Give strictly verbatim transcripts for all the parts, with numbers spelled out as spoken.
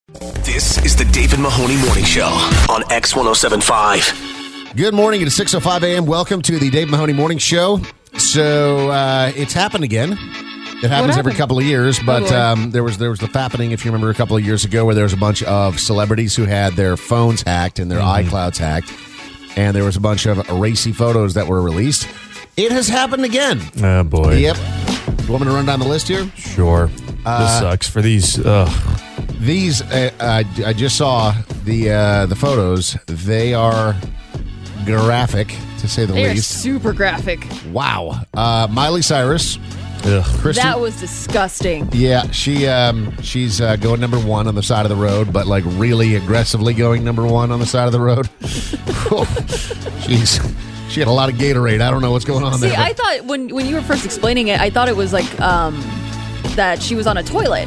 This is the David Mahoney Morning Show on X one oh seven point five. Good morning. It is six oh five a.m. Welcome to the Dave Mahoney Morning Show. So uh, it's happened again. It happens every couple of years, but um, there was there was the fappening, if you remember, a couple of years ago, where there was a bunch of celebrities who had their phones hacked and their mm-hmm. iClouds hacked, and there was a bunch of racy photos that were released. It has happened again. Oh, boy. Yep. You want me to run down the list here? Sure. Uh, this sucks for these. Ugh. These, uh, I, I just saw the uh, the photos. They are graphic, to say the they least. They are super graphic. Wow. Uh, Miley Cyrus. Ugh. Kristen, that was disgusting. Yeah, she um, she's uh, going number one on the side of the road, but like really aggressively going number one on the side of the road. She's she had a lot of Gatorade. I don't know what's going on See, there. See, I thought when when you were first explaining it, I thought it was like um, that she was on a toilet.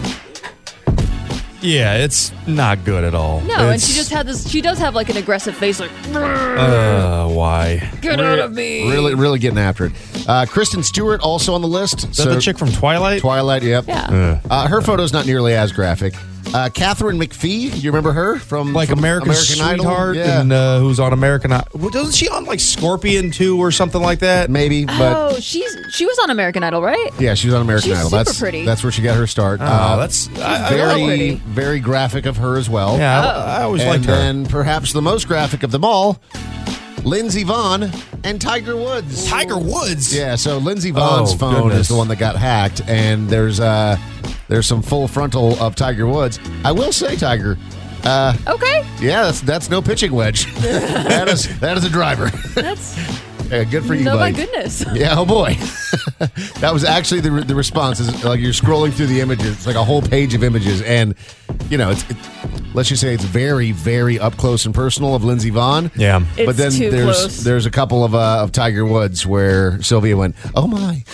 Yeah, it's not good at all. No, it's, and she just had this. She does have like an aggressive face, like. Uh, why? Get out of me! Really, really getting after it. Uh, Kristen Stewart also on the list. Is that so, the chick from Twilight? Twilight, yep. Yeah. Uh, uh, her photo's not nearly as graphic. Uh, Catherine McPhee, you remember her from like from American, American Sweetheart, Idol? Yeah. and uh, who's on American Idol? Well, doesn't she on like Scorpion too, or something like that? Maybe, but oh, she's she was on American Idol, right? Yeah, she was on American she's Idol. Super that's pretty. That's where she got her start. Oh, uh, that's I, very, I pretty. very graphic of her as well. Yeah, oh. I, I always and liked her. And perhaps the most graphic of them all, Lindsey Vonn and Tiger Woods. Tiger Woods? Yeah, so Lindsey Vonn's oh, phone goodness. is the one that got hacked, and there's uh, there's some full frontal of Tiger Woods. I will say, Tiger. Uh, okay. Yeah, that's that's no pitching wedge. that is that is a driver. That's yeah, good for you, no, buddy. my goodness. Yeah, oh boy. That was actually the the response. Is like you're scrolling through the images. It's like a whole page of images, and you know, it's it, let's just say it's very, very up close and personal of Lindsey Vonn. Yeah, it's but then too there's close. there's a couple of uh, of Tiger Woods where Sylvia went, "Oh my."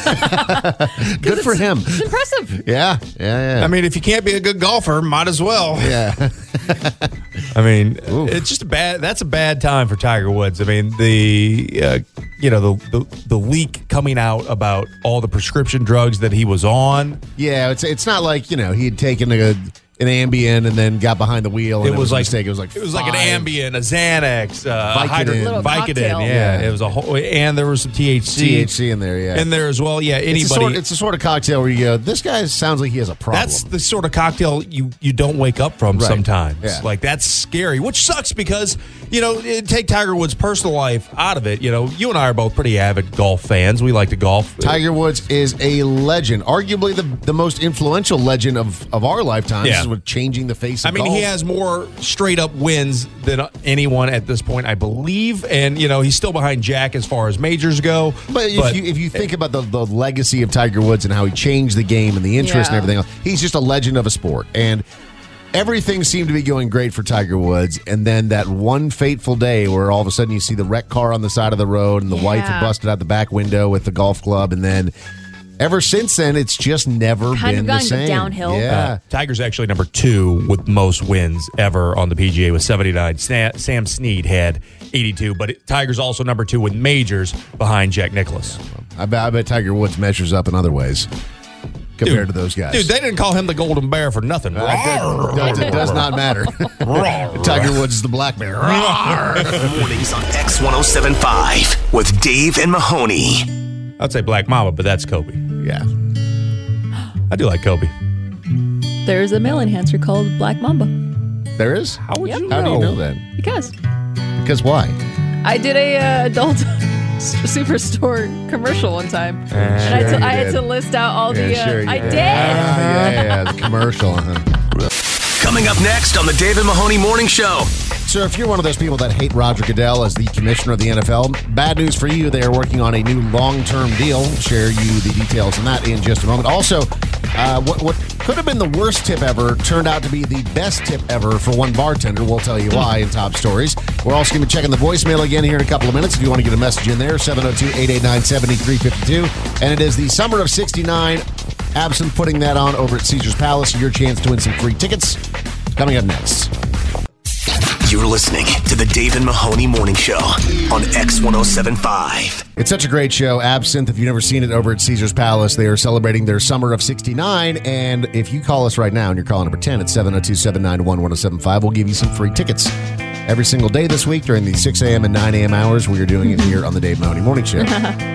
Good for him. It's impressive. Yeah, yeah, yeah. I mean, if you can't be a good golfer, might as well. Yeah. I mean, Oof. it's just a bad. That's a bad time for Tiger Woods. I mean, the uh, you know the, the the leak coming out about all the prescription drugs that he was on. Yeah, it's it's not like, you know, he had taken a an Ambien and then got behind the wheel. And it, it was, was like a mistake. It was like it was five. like an Ambien, a Xanax, uh, Vicodin. a hydro- Little Vicodin. cocktail. Yeah. Yeah. It was a whole, and there was some T H C, T H C in there. Yeah, in there as well. Yeah, anybody. It's a, sort, it's a sort of cocktail where you go, this guy sounds like he has a problem. That's the sort of cocktail you, you don't wake up from Right. sometimes. Yeah. Like, that's scary, which sucks because, you know, it, take Tiger Woods' personal life out of it. You know, you and I are both pretty avid golf fans. We like to golf. Tiger Woods is a legend, arguably the the most influential legend of, of our lifetimes. Yeah. With changing the face of I mean, golf. he has more straight up wins than anyone at this point, I believe. And, you know, he's still behind Jack as far as majors go. But if you if you think about the, the legacy of Tiger Woods and how he changed the game and the interest Yeah. and everything else, he's just a legend of a sport. And everything seemed to be going great for Tiger Woods. And then that one fateful day where all of a sudden you see the wrecked car on the side of the road and the Yeah. wife had busted out the back window with the golf club. And then ever since then, it's just never Kind been of the gone same. downhill. Yeah. Uh, Tiger's actually number two with most wins ever on the P G A with seventy-nine. Sa- Sam Snead had eighty-two, but it, Tiger's also number two with majors behind Jack Nicklaus. I bet, I bet Tiger Woods measures up in other ways compared Dude, to those guys. Dude, they didn't call him the Golden Bear for nothing. Uh, it, does, it does not matter. Tiger Woods is the black bear. Mornings on X one oh seven point five with Dave and Mahoney. I'd say Black Mama, but that's Kobe. Yeah. I do like Kobe. There's a male enhancer called Black Mamba. There is? How would Yep. you How know? do you know that? Because Because why? I did a uh, adult superstore commercial one time, and I, sure t- you I had did. to list out all the. Yeah, Uh, sure you I did. did. Ah, yeah, yeah, yeah. The commercial. Uh-huh. Coming up next on the Dave and Mahoney Morning Show. So if you're one of those people that hate Roger Goodell as the commissioner of the N F L, bad news for you. They are working on a new long-term deal. We'll share you the details on that in just a moment. Also, uh, what, what could have been the worst tip ever turned out to be the best tip ever for one bartender. We'll tell you why in top stories. We're also going to be checking the voicemail again here in a couple of minutes. If you want to get a message in there, seven oh two, eight eight nine, seven three five two. And it is the summer of sixty-nine. Absinthe putting that on over at Caesars Palace. Your chance to win some free tickets. Coming up next. You're listening to the Dave and Mahoney Morning Show on X one oh seven point five. It's such a great show. Absinthe, if you've never seen it, over at Caesar's Palace, they are celebrating their summer of sixty-nine. And if you call us right now and you're calling number ten at seven oh two, seven nine one, one oh seven five, we'll give you some free tickets every single day this week during the six a.m. and nine a.m. hours. We are doing it here on the Dave and Mahoney Morning Show.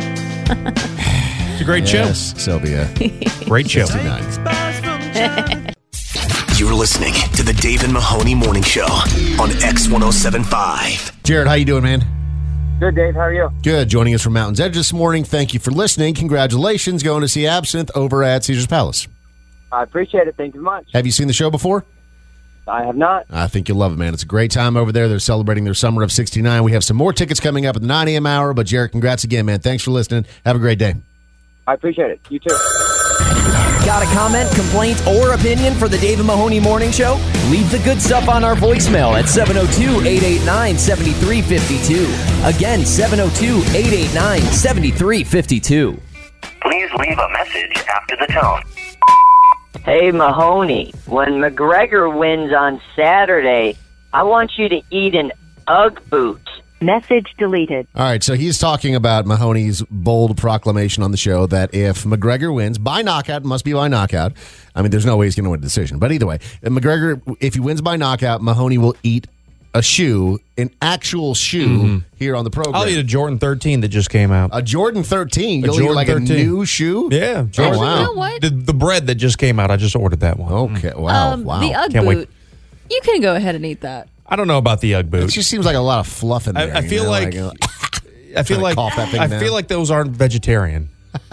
It's a great Yes, Sylvia. show. Great show. sixty-nine. You're listening to the Dave and Mahoney Morning Show on X one oh seven point five. Jared, how you doing, man? Good, Dave. How are you? Good. Joining us from Mountain's Edge this morning. Thank you for listening. Congratulations going to see Absinthe over at Caesar's Palace. I appreciate it. Thank you much. Have you seen the show before? I have not. I think you'll love it, man. It's a great time over there. They're celebrating their summer of sixty-nine. We have some more tickets coming up at the nine a.m. hour. But, Jared, congrats again, man. Thanks for listening. Have a great day. I appreciate it. You too. Got a comment, complaint, or opinion for the Dave and Mahoney Morning Show? Leave the good stuff on our voicemail at seven oh two, eight eight nine, seven three five two. Again, seven oh two, eight eight nine, seven three five two. Please leave a message after the tone. Hey, Mahoney, when McGregor wins on Saturday, I want you to eat an Ugg boot. Message deleted. All right, so he's talking about Mahoney's bold proclamation on the show that if McGregor wins by knockout, it must be by knockout. I mean, there's no way he's going to win a decision. But either way, if McGregor, if he wins by knockout, Mahoney will eat a shoe, an actual shoe, mm-hmm. here on the program. I'll eat a Jordan thirteen that just came out. A Jordan thirteen? A You'll Jordan eat like thirteen. a new shoe? Yeah. Jordan. Oh, wow. You know what? The, the bread that just came out, I just ordered that one. Okay, wow, Um, wow. The Ugg Can't boot. wait. You can go ahead and eat that. I don't know about the Ugg It boot. just seems like a lot of fluff in I, there. I you feel know, like, uh, I feel trying to like cough that thing I down. feel like those aren't vegetarian.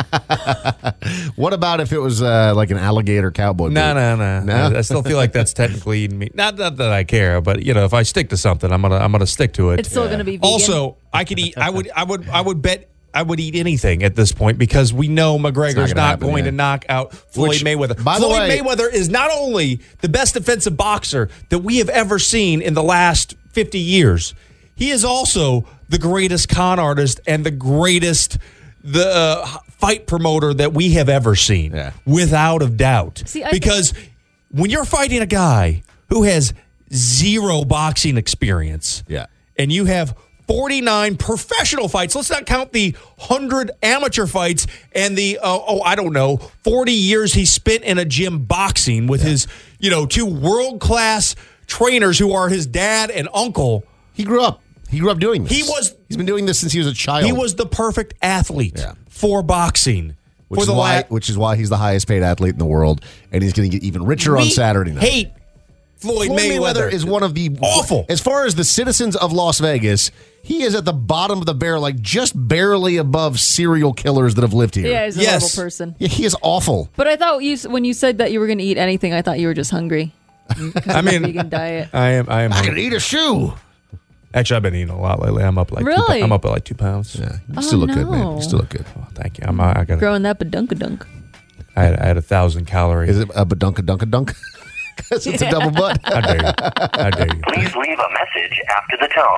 What about if it was uh, like an alligator cowboy boot? No, no, no, No? I, I still feel like that's technically eating meat. Not, not that I care, but you know, if I stick to something, I'm gonna I'm gonna stick to it. It's still going to be vegan. Also, I could eat. I would. I would. I would bet. I would eat anything at this point because we know McGregor's gonna not, happen, going yeah. to knock out Floyd Which, Mayweather. by the Floyd way- Mayweather is not only the best defensive boxer that we have ever seen in the last fifty years, he is also the greatest con artist and the greatest the uh, fight promoter that we have ever seen, Yeah. without a doubt. See, I because when you're fighting a guy who has zero boxing experience, Yeah. and you have forty-nine professional fights. Let's not count the one hundred amateur fights and the, uh, oh, I don't know, forty years he spent in a gym boxing with his, you know, two world-class trainers who are his dad and uncle. He grew up. He grew up doing this. He was- He's been doing this since he was a child. He was the perfect athlete Yeah. for boxing. which for is the why la- which is why he's the highest paid athlete in the world, and he's going to get even richer on We Saturday night. hate Floyd, Floyd Mayweather. Mayweather. is one of the Awful. As far as the citizens of Las Vegas, he is at the bottom of the barrel, like just barely above serial killers that have lived here. Yeah, he's a Yes. horrible person. Yeah, he is awful. But I thought you when you said that you were going to eat anything, I thought you were just hungry. I mean, Vegan diet. I am. I am. I could eat a shoe. Actually, I've been eating a lot lately. I'm up like Really? Two, I'm up at like two pounds. Yeah, you Oh, still look good, man. no. You still look good. Oh, thank you. I'm. I got. Growing that badunkadunk. I had, I had a thousand calories. Is it a badunka dunka dunk? Because it's a double butt. How dare you? How dare you? Please leave a message after the tone.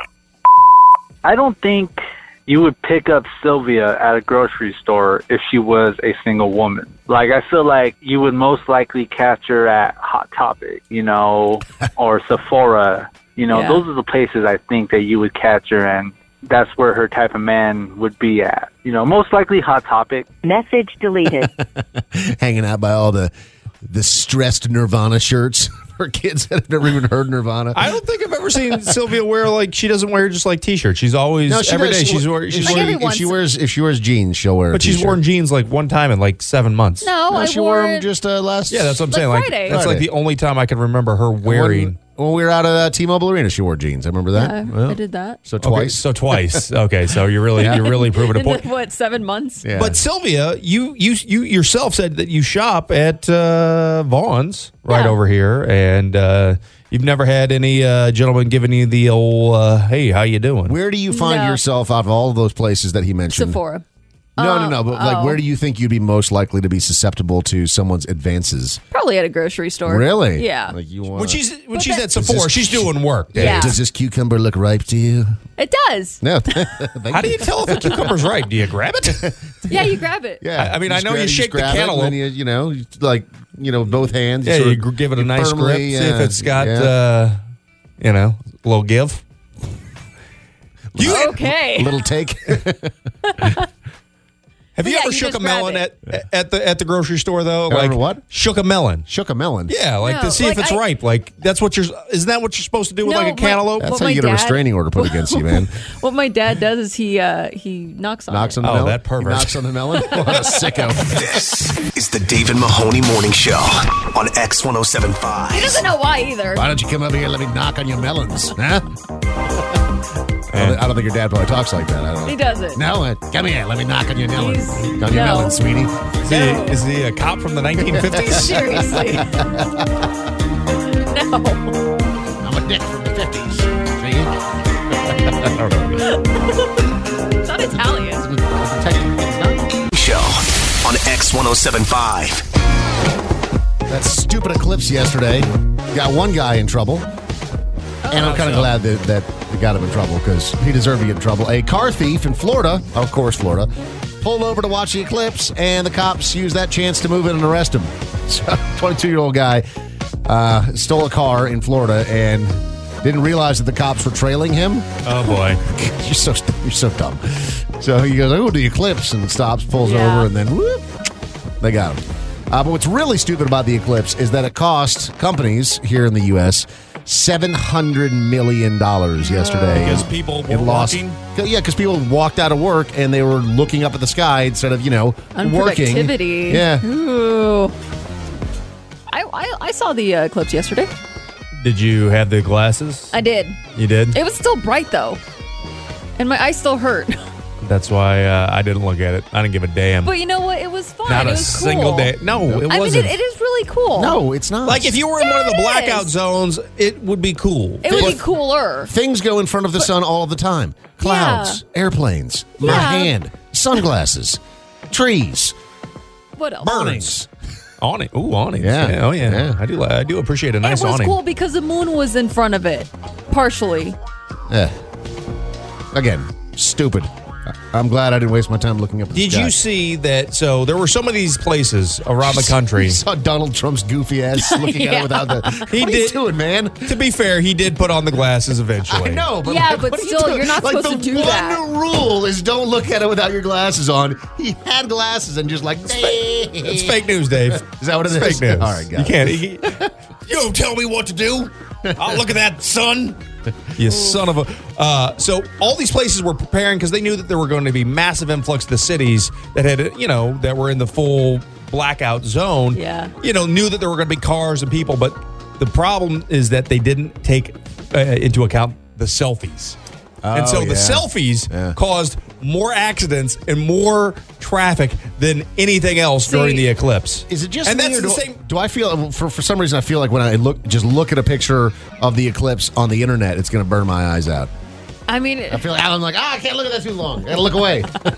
I don't think you would pick up Sylvia at a grocery store if she was a single woman. Like, I feel like you would most likely catch her at Hot Topic, you know, or Sephora. You know, Yeah. those are the places I think that you would catch her, and that's where her type of man would be at. You know, most likely Hot Topic. Message deleted. Hanging out by all the the stressed Nirvana shirts for kids that have never even heard Nirvana. I don't think I've ever seen Sylvia wear like she doesn't wear just like t-shirts. She's always No, she every does. day She- she's wearing if she's she- Like wearing, every if she once- wears if she wears jeans, she'll wear. but a she's t-shirt. worn jeans like one time in like seven months. No, No, I she wore wore them it. just uh, last. Yeah, that's what I'm Like saying. Like Friday. that's Friday. like the only time I can remember her wearing. When, when we were out at uh, T-Mobile Arena, she wore jeans. I remember that. Yeah, Well, I did that. So Okay, twice. so twice. Okay, so you're really you're really proving a In the, point. what, seven months? Yeah. But Sylvia, you you you yourself said that you shop at uh, Vaughn's right Yeah. over here, and uh, you've never had any uh, gentleman giving you the old uh, "Hey, how you doing?" Where do you find No. yourself out of all of those places that he mentioned? Sephora. No, no, no. But like, oh. where do you think you'd be most likely to be susceptible to someone's advances? Probably at a grocery store. Really? Yeah. Like you want? When she's when But she's that- at Sephora, this- she's doing work. Yeah. Does this cucumber look ripe to you? It does. No. How do you tell if a cucumber's ripe? Do you grab it? Yeah, you grab it. Yeah. I- I mean, I just know you grab- shake just the grab it, and cantaloupe. then you, you know, you, like you know, both hands. Yeah, sort you of- gr- give it a you nice firmly, grip. See if uh, it's got yeah. uh, You know, a little give. You Okay. Little take. Have you Yeah, ever you shook just a melon grab at at the at the grocery store though? Ever Like what? Shook a melon. Shook a melon. Yeah, like No, to see if like it's I- ripe. Like that's what you're. Isn't that what you're supposed to do with No, like a my- cantaloupe? That's What how my you get a dad- restraining order put against you, man. What my dad does is he uh, he knocks on Knocks it. on the Oh, melon. that pervert. He knocks on the melon. What a sicko. This is the Dave and Mahoney Morning Show on X one oh seven He five. doesn't know why either. Why don't you come over here and let me knock on your melons? Huh? I don't, I don't think your dad probably talks like that. I don't know. He doesn't. No, uh, come here. Let me knock on your melon. He's- On your no. melon, sweetie. Is he, is he a cop from the nineteen fifties? Seriously. No. I'm a dick from the fifties. See? I don't know. It's not Italian. Show on X one oh seven five. That stupid eclipse yesterday got one guy in trouble. And I'm kind of glad that, that it got him in trouble because he deserved to get in trouble. A car thief in Florida, of course, Florida, pulled over to watch the eclipse, and the cops used that chance to move in and arrest him. So, twenty-two-year-old guy uh, stole a car in Florida and didn't realize that the cops were trailing him. Oh boy, you're so you're so dumb. So he goes, "Oh, the eclipse," and stops, pulls Yeah. over, and then whoop, they got him. Uh, but what's really stupid about the eclipse is that it cost companies here in the U S seven hundred million dollars yesterday. because people It were lost. walking. Yeah, because people walked out of work and they were looking up at the sky instead of, you know, working. Unproductivity. Yeah. Ooh. I, I, I saw the uh, eclipse yesterday. Did you have the glasses? I did. You did. It was still bright, though. And my eyes still hurt. That's why uh, I didn't look at it. I didn't give a damn. But you know what? It was fun. Not it a was single cool. day. No, it I wasn't. mean, it, it is really cool. No, it's not. Like if you were in one of the Yeah, it blackout is. zones, it would be cool. It would But- be cooler. Things go in front of the sun all the time. Clouds, airplanes, my Yeah. hand, sunglasses, trees, What else? birds. Awning. Ooh, awnings. Yeah. Oh yeah. Yeah. I do. li- I do appreciate a nice It was awning. cool because the moon was in front of it, partially. Eh. Again, stupid. I'm glad I didn't waste my time looking up at the Did sky. you see that? So there were some of these places around the country. You saw Donald Trump's goofy ass looking at Yeah. it without the. He what are did- you doing, man? To be fair, he did put on the glasses eventually. I know, but Yeah, like, but what are still, you doing? you're not like, supposed to do the that. one rule is don't look at it without your glasses on. He had glasses and just like It's fake news, Dave. Is that what it It's is? fake news. All right, got you it. can't. You, you don't tell me what to do. I'll look at that, son. You son of a. Uh, so all these places were preparing because they knew that there were going to be massive influx to cities that had, you know, that were in the full blackout zone. Yeah. You know, knew that there were going to be cars and people, but the problem is that they didn't take uh, into account the selfies. and so Oh, the yeah. selfies Yeah. caused more accidents and more traffic than anything else See, during the eclipse. Is it just and me, that's or the do, same. do I feel for for some reason I feel like when I look just look at a picture of the eclipse on the internet, it's going to burn my eyes out. I mean, I feel like I'm like, ah, I can't look at that too long. I got to look away.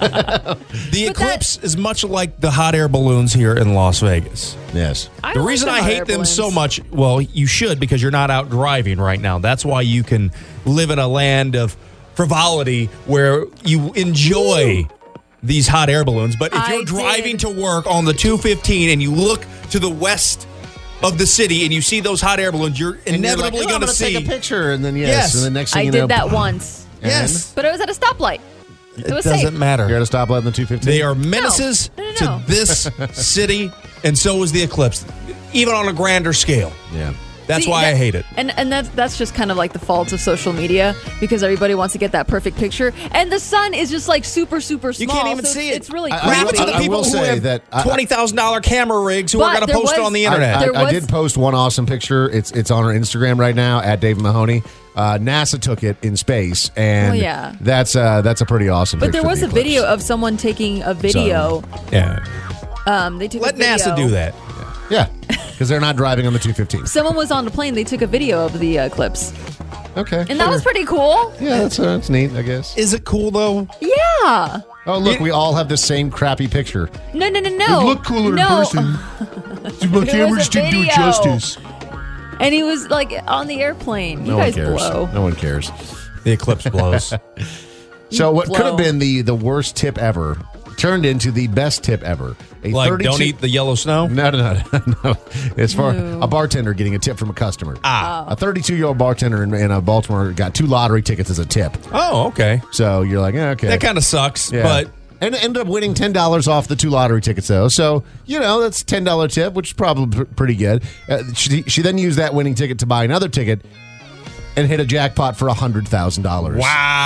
The eclipse is much like the hot air balloons here in Las Vegas. Yes. I The don't reason like I hot hate air them so balloons. much, well, you should because you're not out driving right now. That's why you can live in a land of frivolity where you enjoy these hot air balloons. But if I you're driving did. to work on the two fifteen and you look to the west of the city and you see those hot air balloons, you're And you're like, inevitably oh, I'm going to gonna see. take a picture, and then yes, Yes. and the next thing I you did know, that once, Yes. but it was at a stoplight. It, It was doesn't safe. matter. You're at a stoplight in the two fifteen. They are menaces No, no, no, to no. this city, and so is the eclipse, even on a grander scale. Yeah. That's See, why I that- hate it. And and that's that's just kind of like the fault of social media because everybody wants to get that perfect picture, and the sun is just like super super You small. can't even so see it's, it. It's really I- I What will- happens to creepy. the I people will who say have that I- twenty thousand dollars camera rigs who But are going to there post it was- on the I, internet? I, There I was- did post one awesome picture. It's it's on our Instagram right now at Dave Mahoney. Uh, NASA took it in space, and Oh, yeah. that's uh, that's a pretty awesome. But picture there of was the a video eclipse. of someone taking a video. yeah. Um, they took Let a video. NASA do that. Yeah, because they're not driving on the two fifteen. Someone was on the plane. They took a video of the uh, eclipse, Okay, and that was pretty cool. yeah, that's uh, that's neat, I guess. Is it cool though? Yeah. Oh, look, we all have the same crappy picture. No, no, no, no. You look cooler in no. person. My It camera was just a didn't do it video. justice. And he was like on the airplane. You No one guys cares. blow. No one cares. The eclipse blows. So what could have blow. been the the worst tip ever turned into the best tip ever. A Like, thirty-two don't eat the yellow snow? No, no, no, no. It's for No. a bartender getting a tip from a customer. Ah. A thirty-two-year-old bartender in, in uh, Baltimore got two lottery tickets as a tip. Oh, okay. So you're like, eh, okay. That kind of sucks, Yeah. but And ended up winning ten dollars off the two lottery tickets, though. So, you know, that's a ten dollars tip, which is probably pr- pretty good. Uh, she, she then used that winning ticket to buy another ticket and hit a jackpot for one hundred thousand dollars.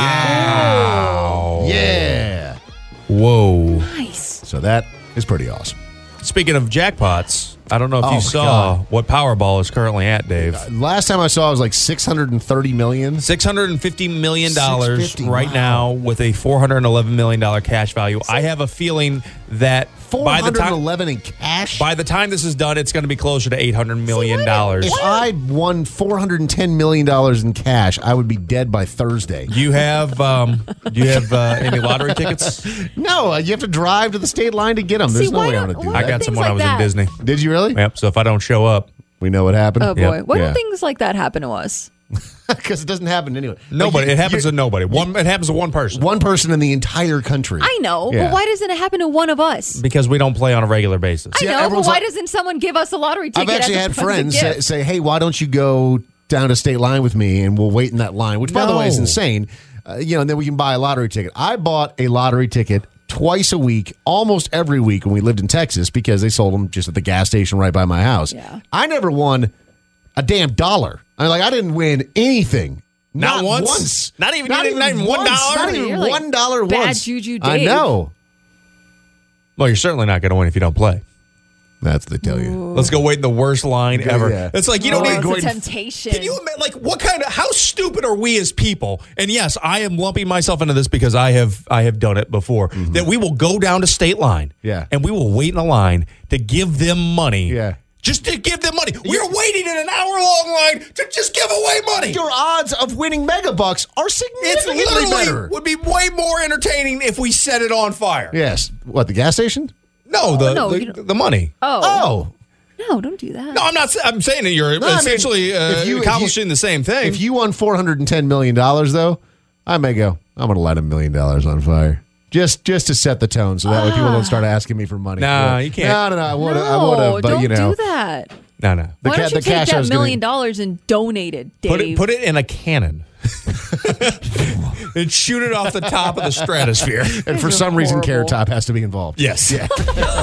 wow. Yeah. Whoa. Nice. So that is pretty awesome. Speaking of jackpots, I don't know if Oh, you my saw God. what Powerball is currently at, Dave. Last time I saw it was like six hundred thirty million dollars. six hundred fifty million dollars six hundred fifty, right wow. now with a four hundred eleven million dollars cash value. I have a feeling that by the time four hundred eleven in cash? by the time this is done, it's going to be closer to eight hundred million dollars. If I won four hundred ten million dollars in cash, I would be dead by Thursday. You have um, you have uh, any lottery tickets? No, uh, you have to drive to the state line to get them. There's See, no why way I'm don't- going to do why I that. got things some when like I was that. in Disney. Did you really? Yep. So if I don't show up, We know what happened. Oh boy, why Yeah. don't things like that happen to us? Because it doesn't happen anyway. nobody. Like, you- It happens you- to nobody. One. It happens to one person one person in the entire country. I know, Yeah. but why doesn't it happen to one of us? because we don't play on a regular basis. I Yeah, know, but everyone's why like- doesn't someone give us a lottery ticket? I've actually as a, had as a friends say, gift? say, "Hey, why don't you go down to state line with me, and we'll wait in that line?" Which, by the way, is No. insane. Uh, you know, and then we can buy a lottery ticket. I bought a lottery ticket twice a week, almost every week when we lived in Texas, because they sold them just at the gas station right by my house. Yeah. I never won a damn dollar. I mean, like I didn't win anything. Not once? Not even- not even one once. dollar? Not even You're like one dollar bad once. juju I Dave. know. Well, you're certainly not going to win if you don't play. That's what they tell you. Let's go wait in the worst line Yeah, ever. yeah. It's like you don't Oh, need it's go a in- temptation. Can you imagine, like, what kind of, how stupid are we as people? And yes, I am lumping myself into this because I have, I have done it before. That we will go down to state line, Yeah. and we will wait in a line to give them money, Yeah. just to give them money. We're waiting in an hour long line to just give away money. Your odds of winning mega bucks are It's significantly literally better. would be way more entertaining if we set it on fire. Yes. What, the gas station? No, the no, the, you don't- the money. Oh. Oh. No, don't do that. No, I'm not. I'm saying that you're No, I mean, essentially uh, if you- if accomplishing you- the same thing. If you won four hundred ten million dollars, though, I may go, I'm going to light a million dollars on fire. Just just to set the tone so that way people don't start asking me for money. Nah, Yeah. you can't. No, no, no. I would have, I No, would have, but don't you know. do that. no, no. The Why ca- don't you the take cash I that was gonna- million dollars and donate it, Dave? Put it, put it in a cannon and shoot it off the top of the stratosphere. And for You're some reason, horrible. Carrot Top has to be involved. Yes. Yeah.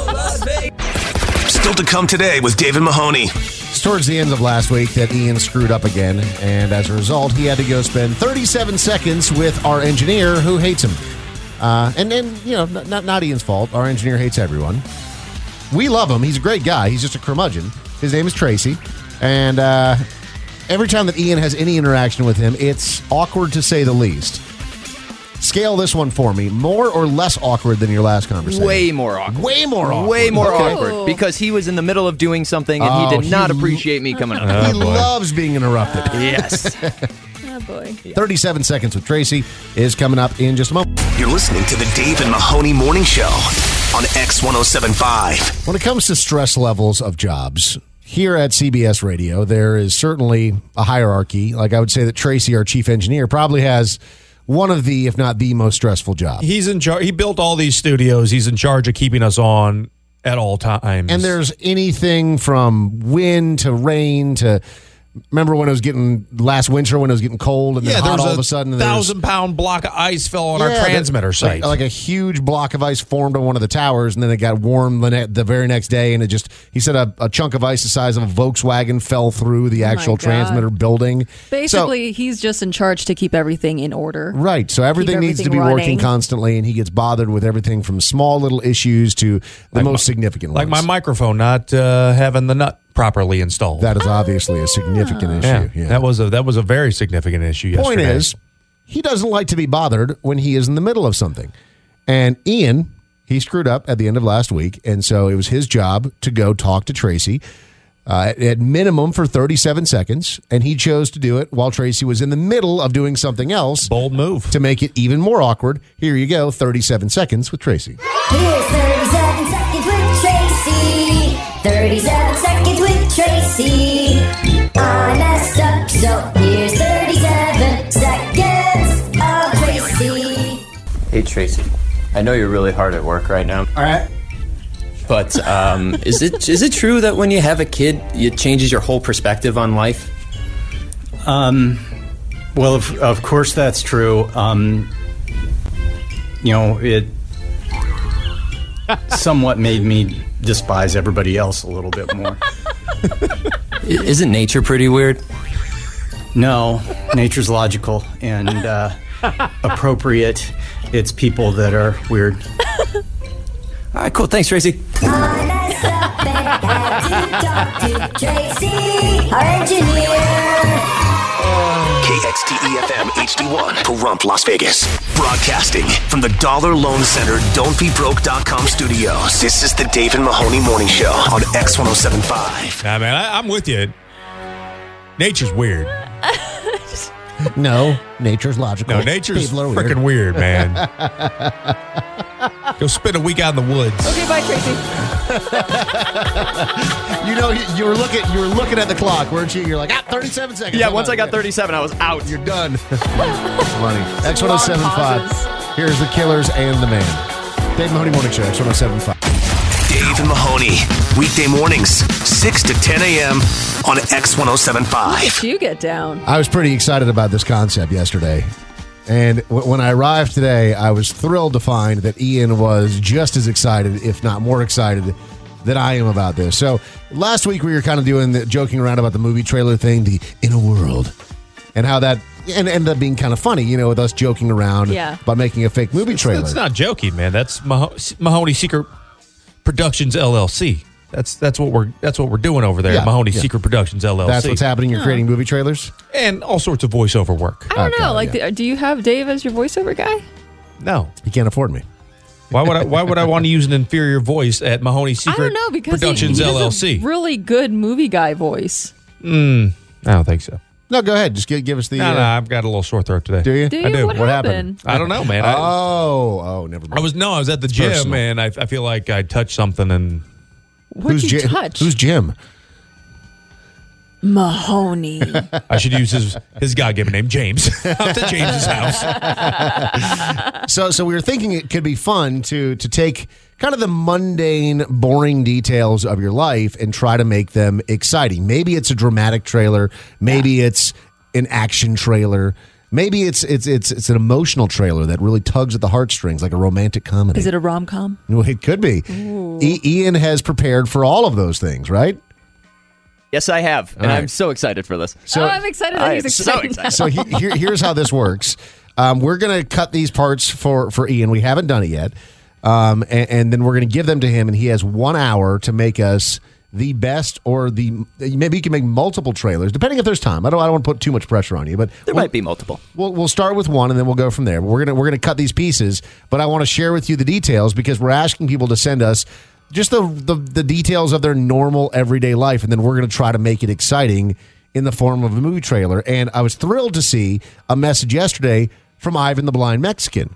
Still to come today with David Mahoney. It's towards the end of last week that Ian screwed up again, and as a result, he had to go spend thirty-seven seconds with our engineer who hates him. Uh, and then, you know, not, not, not Ian's fault. Our engineer hates everyone. We love him. He's a great guy. He's just a curmudgeon. His name is Tracy. And uh, every time that Ian has any interaction with him, it's awkward to say the least. Scale this one for me. More or less awkward than your last conversation? Way more awkward. Way more awkward. Way more Okay. awkward because he was in the middle of doing something and Oh, he did not he- appreciate me coming up. He Oh, boy. loves being interrupted. Yes. Oh, boy. thirty-seven seconds with Tracy is coming up in just a moment. You're listening to the Dave and Mahoney Morning Show on X ten seventy-five. When it comes to stress levels of jobs, here at C B S Radio, there is certainly a hierarchy. Like I would say that Tracy, our chief engineer, probably has one of the, if not the most stressful jobs. He's in charge. He built all these studios. He's in charge of keeping us on at all times. And there's anything from wind to rain to... Remember when it was getting last winter when it was getting cold and then yeah, hot there's all a of a sudden? and there's- thousand pound block of ice fell on Yeah, our that- transmitter site. Like, like a huge block of ice formed on one of the towers, and then it got warm the, ne- the very next day, and it just, he said a, a chunk of ice the size of a Volkswagen fell through the Oh my actual God. transmitter building. Basically, he's just in charge to keep everything in order. So, right. So everything needs to everything be working running. constantly, and he gets bothered with everything from small little issues to the Like most my- significant like ones. my microphone not uh, having the nut properly installed. That is obviously a significant yeah, issue. Yeah. that was a that was a very significant issue yesterday. Point is, he doesn't like to be bothered when he is in the middle of something. And Ian, he screwed up at the end of last week, and so it was his job to go talk to Tracy uh, at, at minimum for thirty-seven seconds, and he chose to do it while Tracy was in the middle of doing something else. Bold move. To make it even more awkward, here you go, thirty-seven seconds with Tracy. Here's thirty-seven seconds with Tracy. thirty-seven seconds with Tracy. I messed up, so here's thirty-seven seconds of Tracy. Hey Tracy, I know you're really hard at work right now. All right. But um, is it is it true that when you have a kid, it changes your whole perspective on life? Um, well, of, of course that's true. Um, you know, it somewhat made me despise everybody else a little bit more. Isn't nature pretty weird? No, nature's logical and uh, appropriate. It's people that are weird. All right, cool. Thanks, Tracy. On a stop and had to talk to Tracy, our engineer. K X T E F M H D one, Pahrump, Las Vegas. Broadcasting from the Dollar Loan Center don't be broke dot com studios. This is the Dave and Mahoney Morning Show on X one oh seven point five. Nah, man, I, I'm with you. Nature's weird. No, nature's logical. No, nature's People are weird. freaking weird, man. Go spend a week out in the woods. Okay, bye, Tracy. You know, you, you were looking, you were looking at the clock, weren't you? You're like, ah, thirty-seven seconds. Yeah, I'm once out. I got thirty-seven, I was out. You're done. Funny. X one oh seven point five. Here's the Killers and the Man. Dave Mahoney Morning Show, X one oh seven point five. Dave and Mahoney, weekday mornings, six to ten a.m. on X one oh seven point Look five. at you get down. I was pretty excited about this concept yesterday. And w- when I arrived today, I was thrilled to find that Ian was just as excited, if not more excited, than I am about this. So last week we were kind of doing the, joking around about the movie trailer thing, the Inner World, and how that and ended up being kind of funny, you know, with us joking around Yeah. about making a fake movie trailer. It's not joking, man. That's Maho- Mahoney Secret Productions L L C. That's that's what we're that's what we're doing over there. Yeah, at Mahoney yeah. Secret Productions L L C. That's what's happening. You're creating movie trailers? And all sorts of voiceover work. I don't Okay, know. Like, yeah. the, do you have Dave as your voiceover guy? No. You can't afford me. Why would I why would I want to use an inferior voice at Mahoney I Secret don't know because he, Productions he has L L C? a really good movie guy voice. Mm, I don't think so. No, go ahead. Just give, give us the... No, uh, no, I've got a little sore throat today. Do you? Do I you? do. What, What happened? happened? I don't know, man. I, Oh, oh, never mind. I was no, I was at the gym personal. and I, I feel like I touched something and What'd you Jim? touch? Who's Jim? Mahoney. I should use his his God-given name, James. Out to James's house. So, so we were thinking it could be fun to to take kind of the mundane, boring details of your life and try to make them exciting. Maybe it's a dramatic trailer. Maybe it's an action trailer. Maybe it's it's it's it's an emotional trailer that really tugs at the heartstrings, like a romantic comedy. Is it a rom com? Well, it could be. E- Ian has prepared for all of those things, right? Yes, I have, and All right. I'm so excited for this. So- oh, I'm excited that I he's am so excited. excited. So he, here, here's how this works. Um, we're going to cut these parts for, for Ian. We haven't done it yet. Um, and, and then we're going to give them to him, and he has one hour to make us the best or the maybe he can make multiple trailers, depending if there's time. I don't I don't want to put too much pressure on you, but There we'll, might be multiple. We'll we'll start with one, and then we'll go from there. But we're gonna we're gonna cut these pieces. But I want to share with you the details because we're asking people to send us just the, the the details of their normal everyday life, and then we're going to try to make it exciting in the form of a movie trailer. And I was thrilled to see a message yesterday from Ivan the Blind Mexican.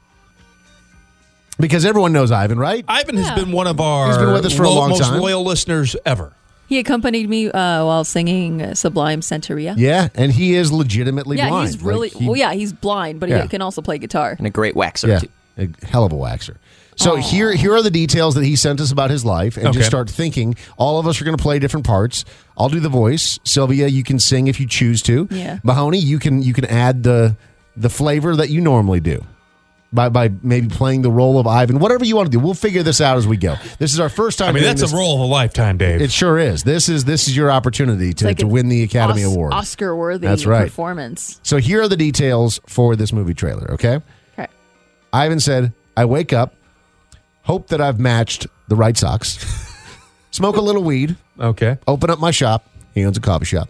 Because everyone knows Ivan, right? Ivan has Yeah. been one of our He's been with us for a lo- long most time. loyal listeners ever. He accompanied me uh, while singing uh, Sublime Centuria. Yeah, and he is legitimately Yeah, blind. he's really Like, he- well. Yeah, he's blind, but Yeah. he can also play guitar. And a great waxer, Yeah, too. a hell of a waxer. So here, here are the details that he sent us about his life, and Okay. just start thinking. All of us are going to play different parts. I'll do the voice. Sylvia, you can sing if you choose to. Yeah. Mahoney, you can you can add the the flavor that you normally do by by maybe playing the role of Ivan. Whatever you want to do, we'll figure this out as we go. This is our first time. I mean, doing that's this. a role of a lifetime, Dave. It sure is. This is this is your opportunity to, Like to an win the Academy Os- Award. Oscar-worthy That's right. performance. So here are the details for this movie trailer. Okay. Okay. Ivan said, I wake up, hope that I've matched the right socks, smoke a little weed, Okay. open up my shop. He owns a coffee shop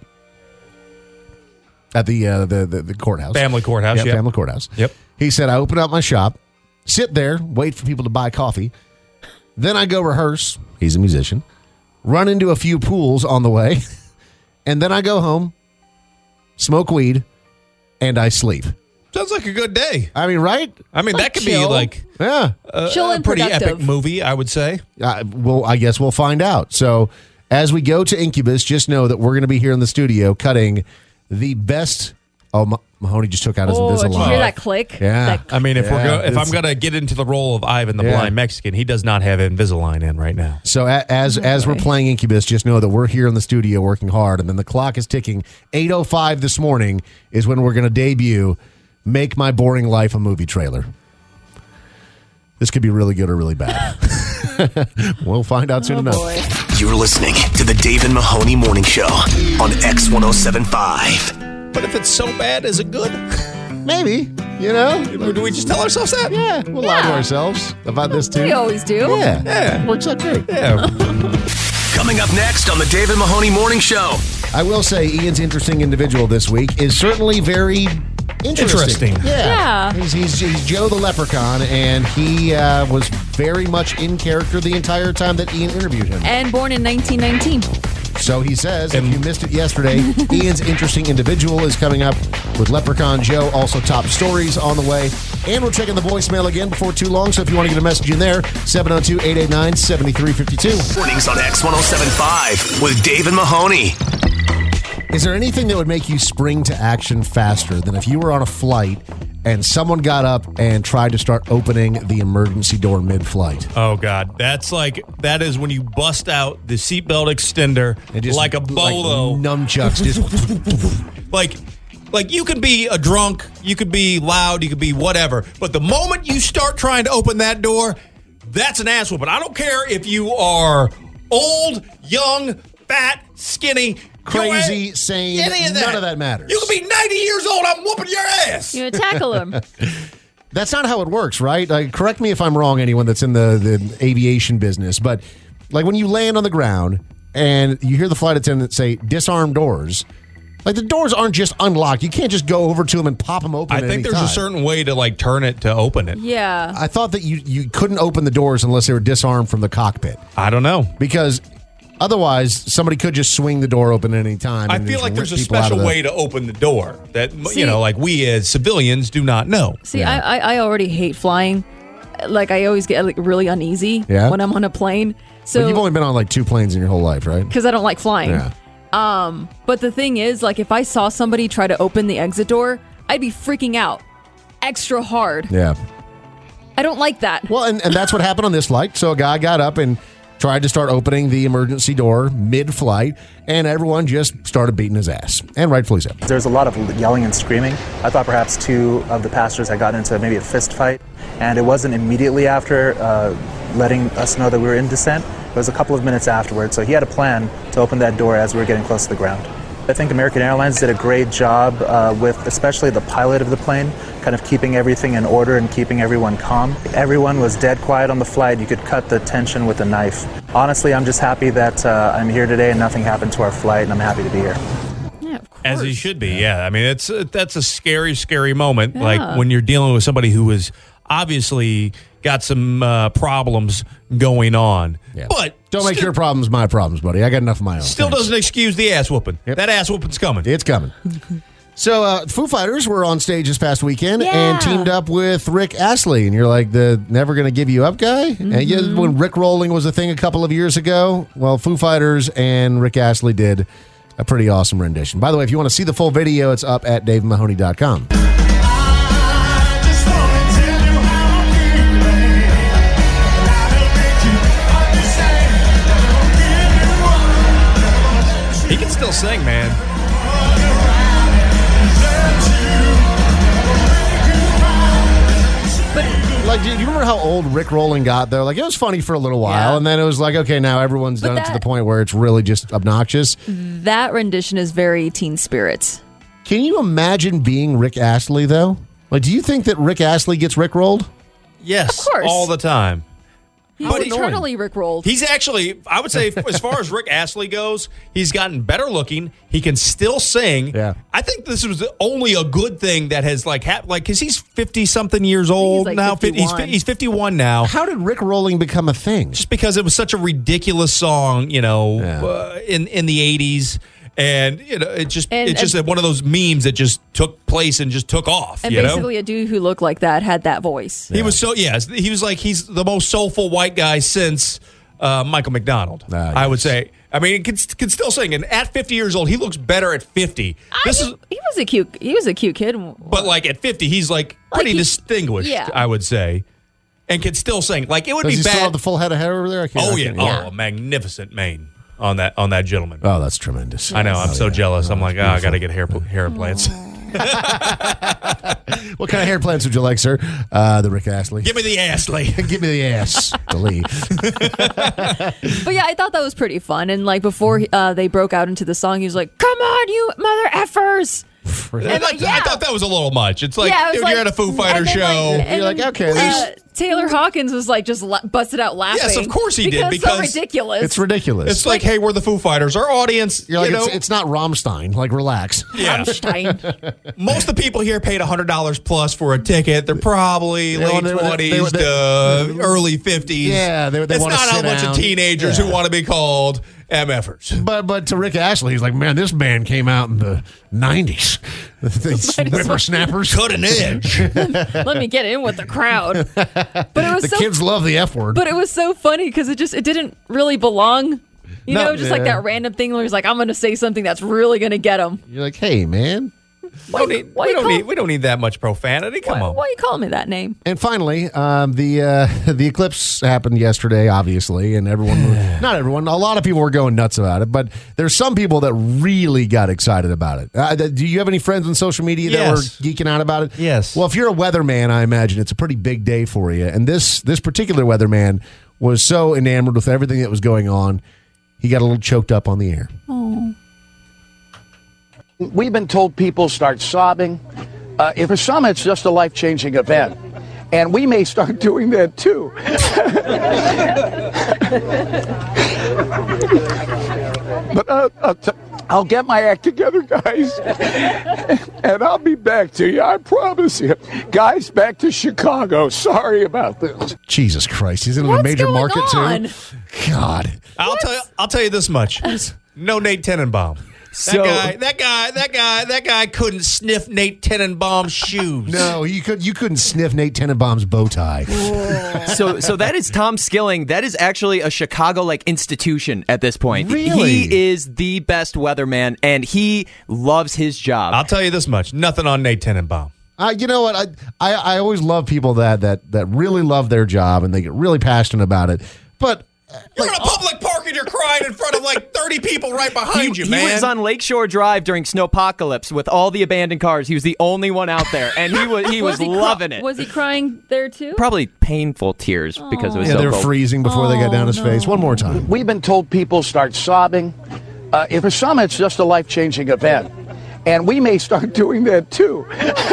at the uh, the, the the courthouse. Family courthouse, Yeah, yep. family courthouse. Yep. He said, I open up my shop, sit there, wait for people to buy coffee. Then I go rehearse. He's a musician. Run into a few pools on the way. And then I go home, smoke weed, and I sleep. Sounds like a good day. I mean, right? I mean, Like that could chill. be like Yeah. a, Chill a and pretty productive. epic movie, I would say. Uh, well, I guess we'll find out. So, as we go to Incubus, just know that we're going to be here in the studio cutting the best. Oh, my, Mahoney just took out his Oh, did Invisalign. you hear that click? Yeah. That- I mean, if we're Yeah, go, if I'm it's- gonna get into the role of Ivan the Yeah. Blind Mexican, he does not have Invisalign in right now. So a- as as we're playing Incubus, just know that we're here in the studio working hard, and then the clock is ticking. eight oh five this morning is when we're going to debut Make My Boring Life a Movie trailer. This could be really good or really bad. We'll find out soon Oh, enough. boy. You're listening to the Dave and Mahoney Morning Show on X ten seventy-five. But if it's so bad, is it good? Maybe, you know? Do we just tell ourselves that? Yeah, we'll lie to Yeah. ourselves about this too. We always do. Yeah, Yeah. works out great. Yeah. Coming up next on the Dave and Mahoney Morning Show. I will say Ian's interesting individual this week is certainly very interesting. Interesting. Yeah. Yeah. He's, he's, he's Joe the Leprechaun, and he uh, was very much in character the entire time that Ian interviewed him. And born in nineteen nineteen. So he says, if you missed it yesterday, Ian's interesting individual is coming up with Leprechaun Joe. Also, top stories on the way. And we're checking the voicemail again before too long. So if you want to get a message in there, seven oh two, eight eight nine, seven three five two. Mornings on X ten seventy-five with Dave and Mahoney. Is there anything that would make you spring to action faster than if you were on a flight and someone got up and tried to start opening the emergency door mid-flight? Oh God, that's like that is when you bust out the seatbelt extender And just like a bolo, like nunchucks. Just like. Like, you could be a drunk, you could be loud, you could be whatever. But the moment you start trying to open that door, that's an ass whooping. I don't care if you are old, young, fat, skinny, crazy, you ain't- sane, any of that. none of that matters. You could be ninety years old, I'm whooping your ass. You know, tackle him. That's not how it works, right? Like, correct me if I'm wrong, anyone that's in the, the aviation business, but like when you land on the ground and you hear the flight attendant say, disarm doors, like the doors aren't just unlocked. You can't just go over to them and pop them open I at think any there's time. a certain way to, like, turn it to open it. Yeah. I thought that you, you couldn't open the doors unless they were disarmed from the cockpit. I don't know. Because otherwise, somebody could just swing the door open at any time. I and feel just like rip there's a people out special of the- way to open the door that, See- you know, like we as civilians do not know. See, I, I I already hate flying. Like, I always get like really uneasy Yeah? when I'm on a plane. But So you've only been on like two planes in your whole life, right? because I don't like flying. Yeah. Um, but the thing is, like, if I saw somebody try to open the exit door, I'd be freaking out extra hard. Yeah. I don't like that. Well, and, and that's what happened on this flight. So a guy got up and tried to start opening the emergency door mid-flight, and everyone just started beating his ass, and rightfully so. There's a lot of yelling and screaming. I thought perhaps two of the passengers had gotten into maybe a fist fight, and it wasn't immediately after uh, letting us know that we were in descent. It was a couple of minutes afterwards, so he had a plan to open that door as we were getting close to the ground. I think American Airlines did a great job uh, with especially the pilot of the plane, kind of keeping everything in order and keeping everyone calm. Everyone was dead quiet on the flight. You could cut the tension with a knife. Honestly, I'm just happy that uh, I'm here today and nothing happened to our flight, and I'm happy to be here. Yeah, of course. As he should be, yeah. I mean, it's uh, that's a scary, scary moment. Yeah. Like when you're dealing with somebody who is obviously got some uh, problems going on. Yeah. But Don't make still, your problems my problems, buddy. I got enough of my own. still Thanks. doesn't excuse the ass whooping. Yep. That ass whooping's coming. It's coming. So, uh, Foo Fighters were on stage this past weekend Yeah. and teamed up with Rick Astley. And you're like the never gonna give you up guy. Mm-hmm. And yeah, when Rick rolling was a thing a couple of years ago, well, Foo Fighters and Rick Astley did a pretty awesome rendition. By the way, if you want to see the full video, it's up at dave mahoney dot com. He can still sing, man. Like, do you remember how old Rick Rolling got, though? Like, it was funny for a little while, Yeah. and then it was like, okay, now everyone's But done it to that- the point where it's really just obnoxious. That rendition is very Teen Spirits. Can you imagine being Rick Astley, though? Like, do you think that Rick Astley gets Rick rolled? Yes, Of course. all the time. He's But he's eternally rickrolled. He's actually, I would say, as far as Rick Astley goes, he's gotten better looking. He can still sing. Yeah. I think this was only a good thing that has like happened. Like, because he's fifty something years old like now. He's fifty-one. he's fifty-one now. How did Rick Rolling become a thing? Just because it was such a ridiculous song, you know, Yeah. uh, in in the eighties. And you know, it just And- it's just and- one of those memes that just took place and just took off. and you know? basically, a dude who looked like that had that voice. He was so yes. He was like he's the most soulful white guy since uh, Michael McDonald. Ah, I would yes. say, I mean, he can, can still sing. And at fifty years old, he looks better at fifty. This I, is, he was a cute. He was a cute kid. but like at fifty, he's like pretty Like he- distinguished. yeah. I would say, and can still sing. Like it would Does be he bad. still have the full head of hair over there? I can't, oh I yeah, can't- oh, a magnificent mane on that on that gentleman. Oh, that's tremendous. I know. I'm Oh, so yeah. jealous. I'm Oh, like, oh, that's I got to get hair hair implants. What kind of hair plants would you like, sir? Uh, the Rick Astley. Give me the Astley. Give me the ass. The Lee. But yeah, I thought that was pretty fun. And like before uh, they broke out into the song, he was like, "Come on, you mother effers!" And And, I, like, yeah. I thought that was a little much. It's like, Yeah, it was dude, like- you're at a Foo Fighter and then, show. like- and You're like, then, okay, uh, there's- Taylor Hawkins was like just la- busted out laughing. Yes, of course he did, because because so ridiculous. It's ridiculous. It's like, hey, we're the Foo Fighters. Our audience, You're like, you know, it's, it's not Rammstein. Like, relax. yeah. Rammstein. Most of the people here paid one hundred dollars plus for a ticket. They're probably They late want- they- they- twenties they- to early fifties. Yeah, they- they it's wanna not a sit bunch down. of teenagers Yeah. who want to be called M Fers. But but to Rick Astley, he's like, man, this band came out in the nineties. These whippersnappers. Cutting edge. Let me get in with the crowd. But it was The so. kids love the F word. But it was so funny because it just it didn't really belong. You No, know, just like yeah. that random thing where he's like, "I'm going to say something that's really going to get him." You're like, hey, man. We don't need, why we you don't call- need, we don't need that much profanity. Come Why, on. why are you calling me that name? And finally, um, the uh, the eclipse happened yesterday, obviously, and everyone, not everyone, a lot of people were going nuts about it, but there's some people that really got excited about it. Uh, do you have any friends on social media that Yes. were geeking out about it? Yes. Well, if you're a weatherman, I imagine it's a pretty big day for you. And this this particular weatherman was so enamored with everything that was going on, he got a little choked up on the air. Oh. We've been told people start sobbing. Uh, if for some, it's just a life-changing event. And we may start doing that too. But uh, I'll, t- I'll get my act together, guys. And I'll be back to you, I promise you. Guys, back to Chicago. Sorry about this. Jesus Christ, he's in a What's major going market on? too. God. I'll tell you. I'll tell you this much. No Nate Tenenbaum. That So- guy. That guy. That guy. That guy couldn't sniff Nate Tenenbaum's shoes. No, you could you couldn't sniff Nate Tenenbaum's bow tie. so so that is Tom Skilling. That is actually a Chicago like institution at this point. Really? He is the best weatherman and he loves his job. I'll tell you this much. Nothing on Nate Tenenbaum. Uh, you know what? I, I I always love people that that that really love their job and they get really passionate about it. But You're in a public park and you're crying in front of like thirty people right behind he, you, he man. was on Lakeshore Drive during Snowpocalypse with all the abandoned cars. He was the only one out there, and he was he was, he cry- loving it. Was he crying there too? Probably painful tears because it was yeah, so they're cold. freezing before they got down his face. One more time. We've been told people start sobbing. Uh, if for some, it's just a life-changing event. And we may start doing that too.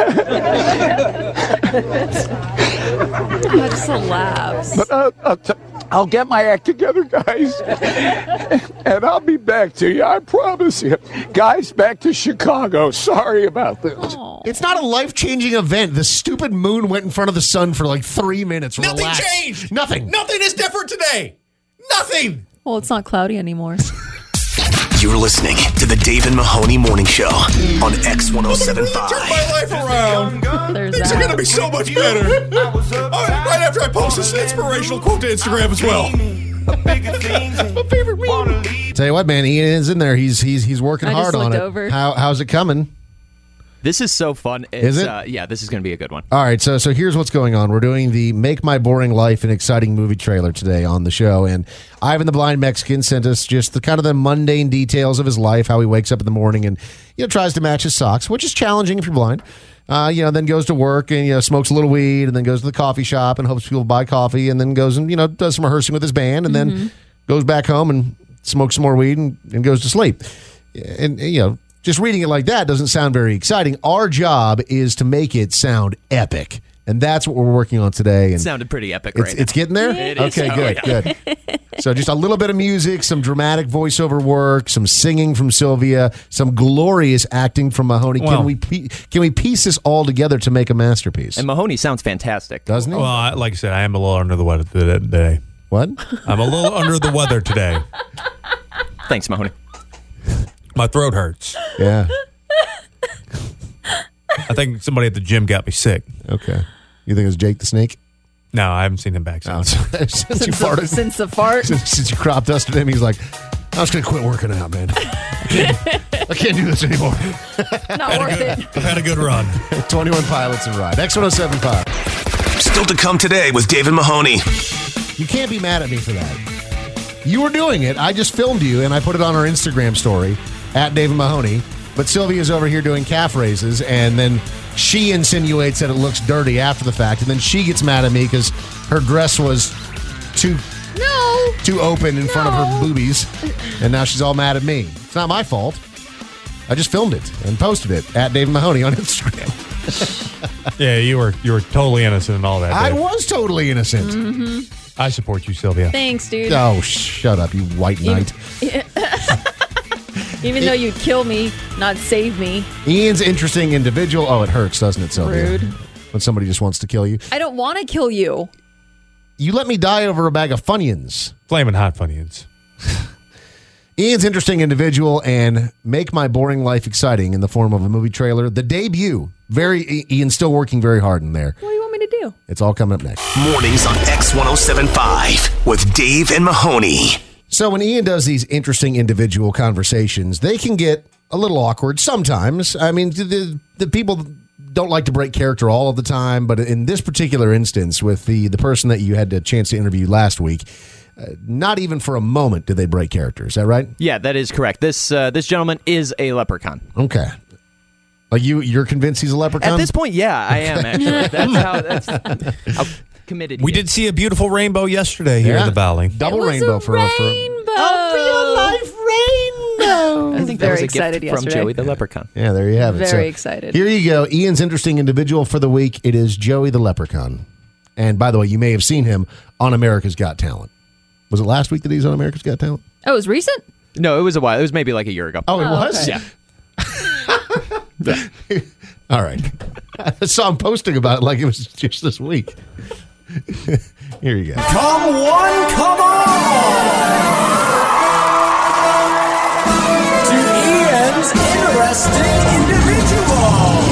That just laughs. But uh, I'll, t- I'll get my act together, guys. And I'll be back to you, I promise you. Guys, back to Chicago. Sorry about this. It's not a life changing event. The stupid moon went in front of the sun for like three minutes. Nothing Relax. changed. Nothing. Nothing is different today. Nothing. Well, it's not cloudy anymore. You're listening to the Dave and Mahoney Morning Show on X one oh seven point Turn five. my life around. There's Things that. are going to be so much better. Oh, right after I post this inspirational quote to Instagram as well. My favorite meme. Tell you what, man, Ian is in there. He's he's he's working I just hard on looked it. over. How how's it coming? This is so fun. It's, Is it? Uh, yeah, this is going to be a good one. All right, so so here's what's going on. We're doing the Make My Boring Life an Exciting Movie trailer today on the show, and Ivan the Blind Mexican sent us just the kind of the mundane details of his life, how he wakes up in the morning and you know tries to match his socks, which is challenging if you're blind. Uh, you know, then goes to work and you know smokes a little weed, and then goes to the coffee shop and hopes people buy coffee, and then goes and you know does some rehearsing with his band, and Mm-hmm. then goes back home and smokes some more weed and, and goes to sleep. And, and you know. Just reading it like that doesn't sound very exciting. Our job is to make it sound epic. And that's what we're working on today. It And sounded pretty epic it's, right now. it's getting there? It is. Okay, Oh, good, yeah. good. So just a little bit of music, some dramatic voiceover work, some singing from Sylvia, some glorious acting from Mahoney. Well- can we pe- can we piece this all together to make a masterpiece? And Mahoney sounds fantastic. Doesn't he? Well, I- like I said, I am a little under the weather today. What? I'm a little under the weather today. Thanks, Mahoney. My throat hurts. Yeah. I think somebody at the gym got me sick. Okay. You think it was Jake the Snake? No, I haven't seen him back Oh, since. since you Since the, farted. since the fart. Since, since you crop dusted him, he's like, just going to quit working out, man. I can't, I can't do this anymore. Not worth it. I've had a good run. twenty-one Pilots and Ride. X ten seventy-five. Still to come today with Dave and Mahoney. You can't be mad at me for that. You were doing it. I just filmed you, and I put it on our Instagram story, at Dave and Mahoney. But Sylvia's over here doing calf raises, and then she insinuates that it looks dirty after the fact, and then she gets mad at me because her dress was too no too open in no. front of her boobies, and now she's all mad at me. It's not my fault. I just filmed it and posted it at Dave and Mahoney on Instagram. Yeah, you were you were totally innocent and all that. I Dave. was totally innocent. Mm-hmm. I support you, Sylvia. Thanks, dude. Oh, shut up, you white knight. Even though you'd kill me, not save me. Ian's interesting individual. Oh, it hurts, doesn't it, Sylvia? Rude. When somebody just wants to kill you. I don't want to kill you. You let me die over a bag of Funyuns. Flamin' hot Funyuns. Ian's interesting individual and make my boring life exciting in the form of a movie trailer. The debut. Very Ian's still working very hard in there. What do you want me to do? It's all coming up next. Mornings on X ten seventy-five with Dave and Mahoney. So when Ian does these interesting individual conversations, they can get a little awkward sometimes. I mean, the the people don't like to break character all of the time, but in this particular instance, with the, the person that you had a chance to interview last week, uh, not even for a moment did they break character. Is that right? Yeah, that is correct. This uh, this gentleman is a leprechaun. Okay. Like you, you're convinced he's a leprechaun? At this point, yeah, I am, actually. That's how, that's how committed We he did is. see a beautiful rainbow yesterday here Yeah. in the Valley. Double It was rainbow a for, for rainbow. a real life rainbow. I think that Very was a excited gift from yesterday. Joey the leprechaun. Yeah, there you have it. Very So, excited. Here you go. Ian's interesting individual for the week. It is Joey the Leprechaun. And by the way, you may have seen him on America's Got Talent. Was it last week that he's on America's Got Talent? Oh, it was recent? No, it was a while. It was maybe like a year ago. Oh, it Oh, was? okay. Yeah. All right. I saw him posting about it like it was just this week. Here you go. Come one, come on! To Ian's interesting individual.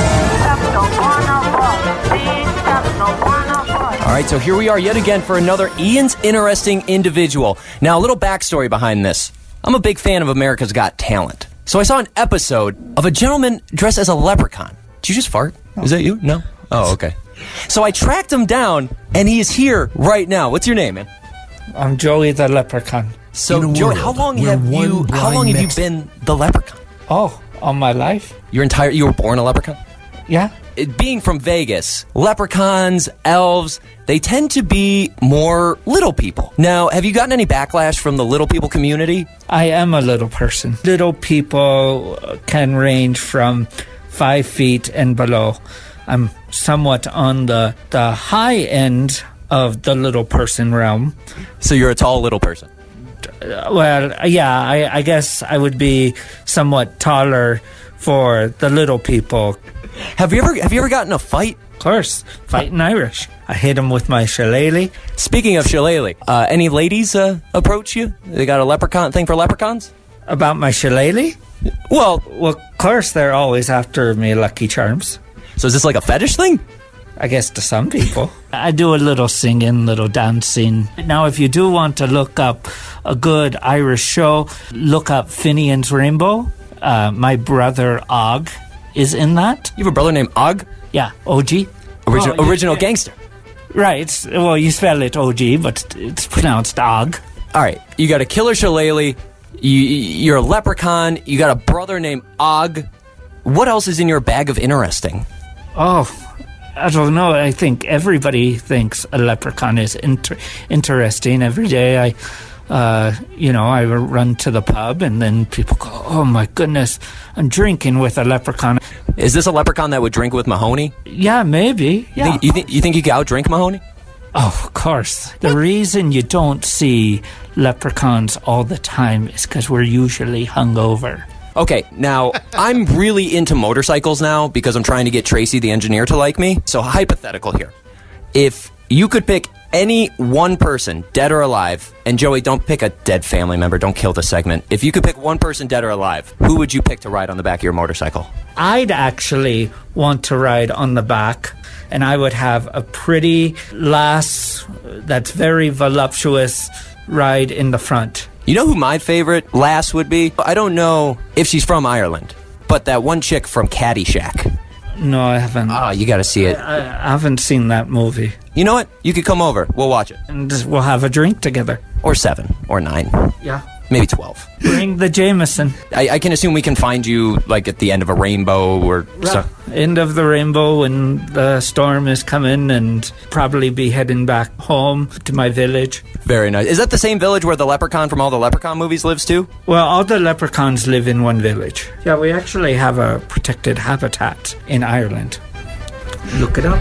All right, so here we are yet again for another Ian's Interesting Individual. Now, a little backstory behind this. I'm a big fan of America's Got Talent. So I saw an episode of a gentleman dressed as a leprechaun. Did you just fart? Is that you? No? Oh, okay. So I tracked him down, and he is here right now. What's your name, man? I'm Joey the Leprechaun. So, Joey, how long have you how long have you been the leprechaun? Oh, all my life? Your entire you were born a leprechaun? Yeah. It, being from Vegas, leprechauns, elves, they tend to be more little people. Now, have you gotten any backlash from the little people community? I am a little person. Little people can range from five feet and below. I'm somewhat on the, the high end of the little person realm. So you're a tall little person? Uh, well, yeah, I, I guess I would be somewhat taller for the little people. Have you ever have you ever gotten a fight? Of course, fighting Irish. I hit him with my shillelagh. Speaking of shillelagh, uh, any ladies uh, approach you? They got a leprechaun thing for leprechauns? About my shillelagh? Well, well, of course they're always after me Lucky Charms. So is this like a fetish thing? I guess to some people. I do a little singing, little dancing. Now, if you do want to look up a good Irish show, look up Finian's Rainbow. Uh, my brother Og is in that. You have a brother named Og? Yeah, O G. Original, oh, original yeah. gangster. Right. Well, you spell it O G, but it's pronounced Og. All right. You got a killer shillelagh. You, you're a leprechaun. You got a brother named Og. What else is in your bag of interesting? Oh, I don't know. I think everybody thinks a leprechaun is inter- interesting. Every day I, uh, you know, I run to the pub and then people go, oh my goodness, I'm drinking with a leprechaun. Is this a leprechaun that would drink with Mahoney? Yeah, maybe. Yeah. You think you think, you, think you could outdrink Mahoney? Oh, of course. The reason you don't see leprechauns all the time is because we're usually hungover. Okay, now, I'm really into motorcycles now because I'm trying to get Tracy, the engineer, to like me. So, hypothetical here. If you could pick any one person, dead or alive, and Joey, don't pick a dead family member, don't kill the segment. If you could pick one person, dead or alive, who would you pick to ride on the back of your motorcycle? I'd actually want to ride on the back, and I would have a pretty lass that's very voluptuous ride in the front. You know who my favorite lass would be? I don't know if she's from Ireland, but that one chick from Caddyshack. No, I haven't. Oh, you got to see it. I, I haven't seen that movie. You know what? You could come over. We'll watch it. And we'll have a drink together. Or seven. Or nine. Yeah. Maybe twelve. Bring the Jameson. I, I can assume we can find you, like, at the end of a rainbow or Yeah. so. End of the rainbow when the storm is coming, and probably be heading back home to my village. Very nice. Is that the same village where the leprechaun from all the Leprechaun movies lives too? Well, all the leprechauns live in one village. Yeah, we actually have a protected habitat in Ireland. Look it up.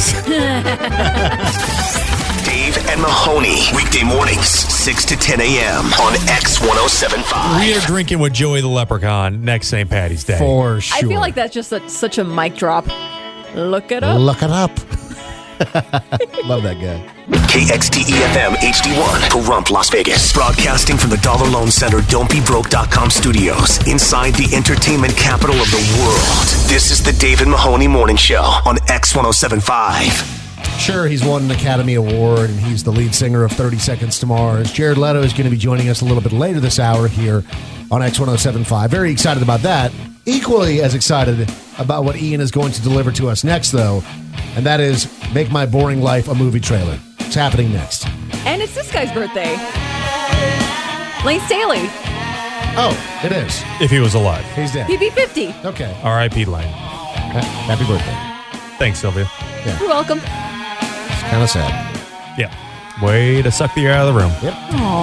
Dave and Mahoney. Weekday mornings, six to ten a.m. on X ten seventy-five. We are drinking with Joey the Leprechaun next Saint Patty's Day. For I feel like that's just a, such a mic drop. Look it up. Look it up. Love that guy. K X T E F M H D one, Pahrump, Las Vegas. Broadcasting from the Dollar Loan Center don't be broke dot com studios inside the entertainment capital of the world. This is the Dave and Mahoney Morning Show on X ten seventy-five. Sure, he's won an Academy Award, and he's the lead singer of thirty Seconds to Mars. Jared Leto is going to be joining us a little bit later this hour here on X ten seventy-five. Very excited about that. Equally as excited about what Ian is going to deliver to us next, though, and that is Make My Boring Life a Movie Trailer. It's happening next. And it's this guy's birthday. Lane Staley. Oh, it is. If he was alive. He's dead. He'd be fifty. Okay. R I P Lane. Happy birthday. Thanks, Sylvia. Yeah. You're welcome. It's kind of sad. Yeah. Way to suck the air out of the room. Yep.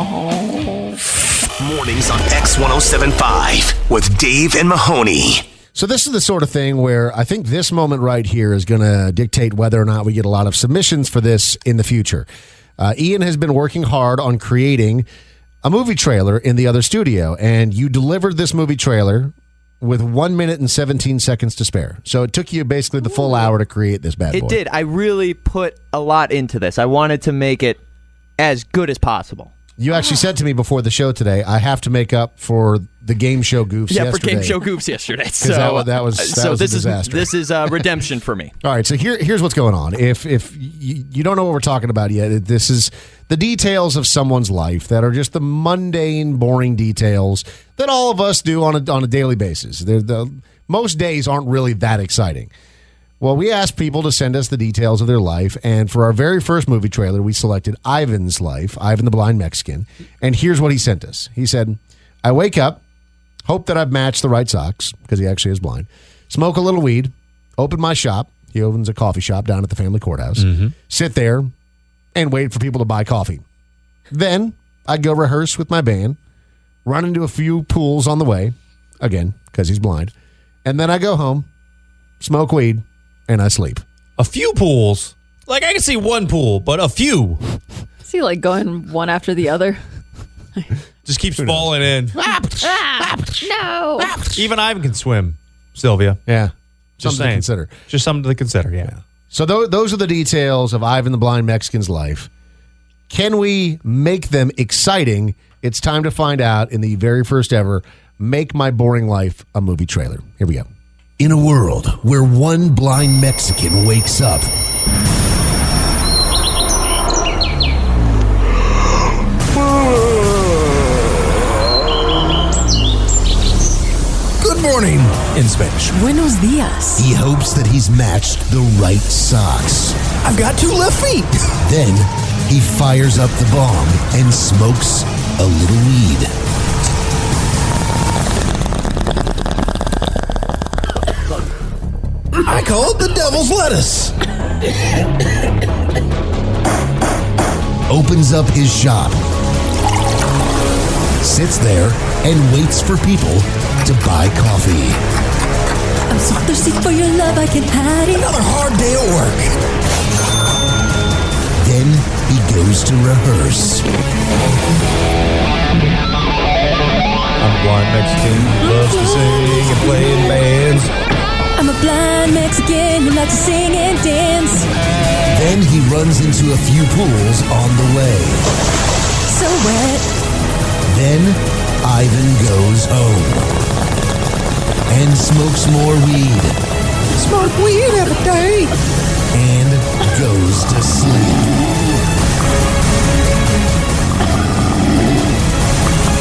Aww. Mornings on X ten seventy-five with Dave and Mahoney. So this is the sort of thing where I think this moment right here is going to dictate whether or not we get a lot of submissions for this in the future. Uh, Ian has been working hard on creating a movie trailer in the other studio, and you delivered this movie trailer with one minute and seventeen seconds to spare. So it took you basically the full hour to create this bad boy. It did. I really put a lot into this. I wanted to make it as good as possible. You actually said to me before the show today, I have to make up for the game show goofs Yeah, yesterday. for game show goofs yesterday. So that, wa- that was that so was this a disaster. is this is uh, redemption for me. All right, so here, here's what's going on. If if you, you don't know what we're talking about yet, this is the details of someone's life that are just the mundane, boring details that all of us do on a on a daily basis. They're the most days aren't really that exciting. Well, we asked people to send us the details of their life, and for our very first movie trailer, we selected Ivan's life, Ivan the Blind Mexican, and here's what he sent us. He said, I wake up, hope that I've matched the right socks, because he actually is blind, smoke a little weed, open my shop, he opens a coffee shop down at the family courthouse, Mm-hmm. sit there, and wait for people to buy coffee. Then I go rehearse with my band, run into a few pools on the way, again, because he's blind, and then I go home, smoke weed, and I sleep. A few pools? Like, I can see one pool, but a few. Is he like going one after the other? Just keeps falling in. Ah, no. Even Ivan can swim, Sylvia. Yeah. Just Something to saying. consider. Just something to consider, yeah. So th- those are the details of Ivan the Blind Mexican's life. Can we make them exciting? It's time to find out in the very first ever Make My Boring Life a Movie trailer. Here we go. In a world where one blind Mexican wakes up Good morning in Spanish. Buenos días. He hopes that he's matched the right socks. I've got two left feet. Then he fires up the bomb and smokes a little weed. I call it the devil's lettuce. Opens up his shop, sits there, and waits for people to buy coffee. I'm so thirsty for your love, I can hide it. Another hard day at work. Then he goes to rehearse. I'm a blind Mexican who loves to sing and play in bands. I'm a blind Mexican who likes to sing and dance. Then he runs into a few pools on the way. So wet. Then Ivan goes home and smokes more weed. Smoke weed every day. And goes to sleep.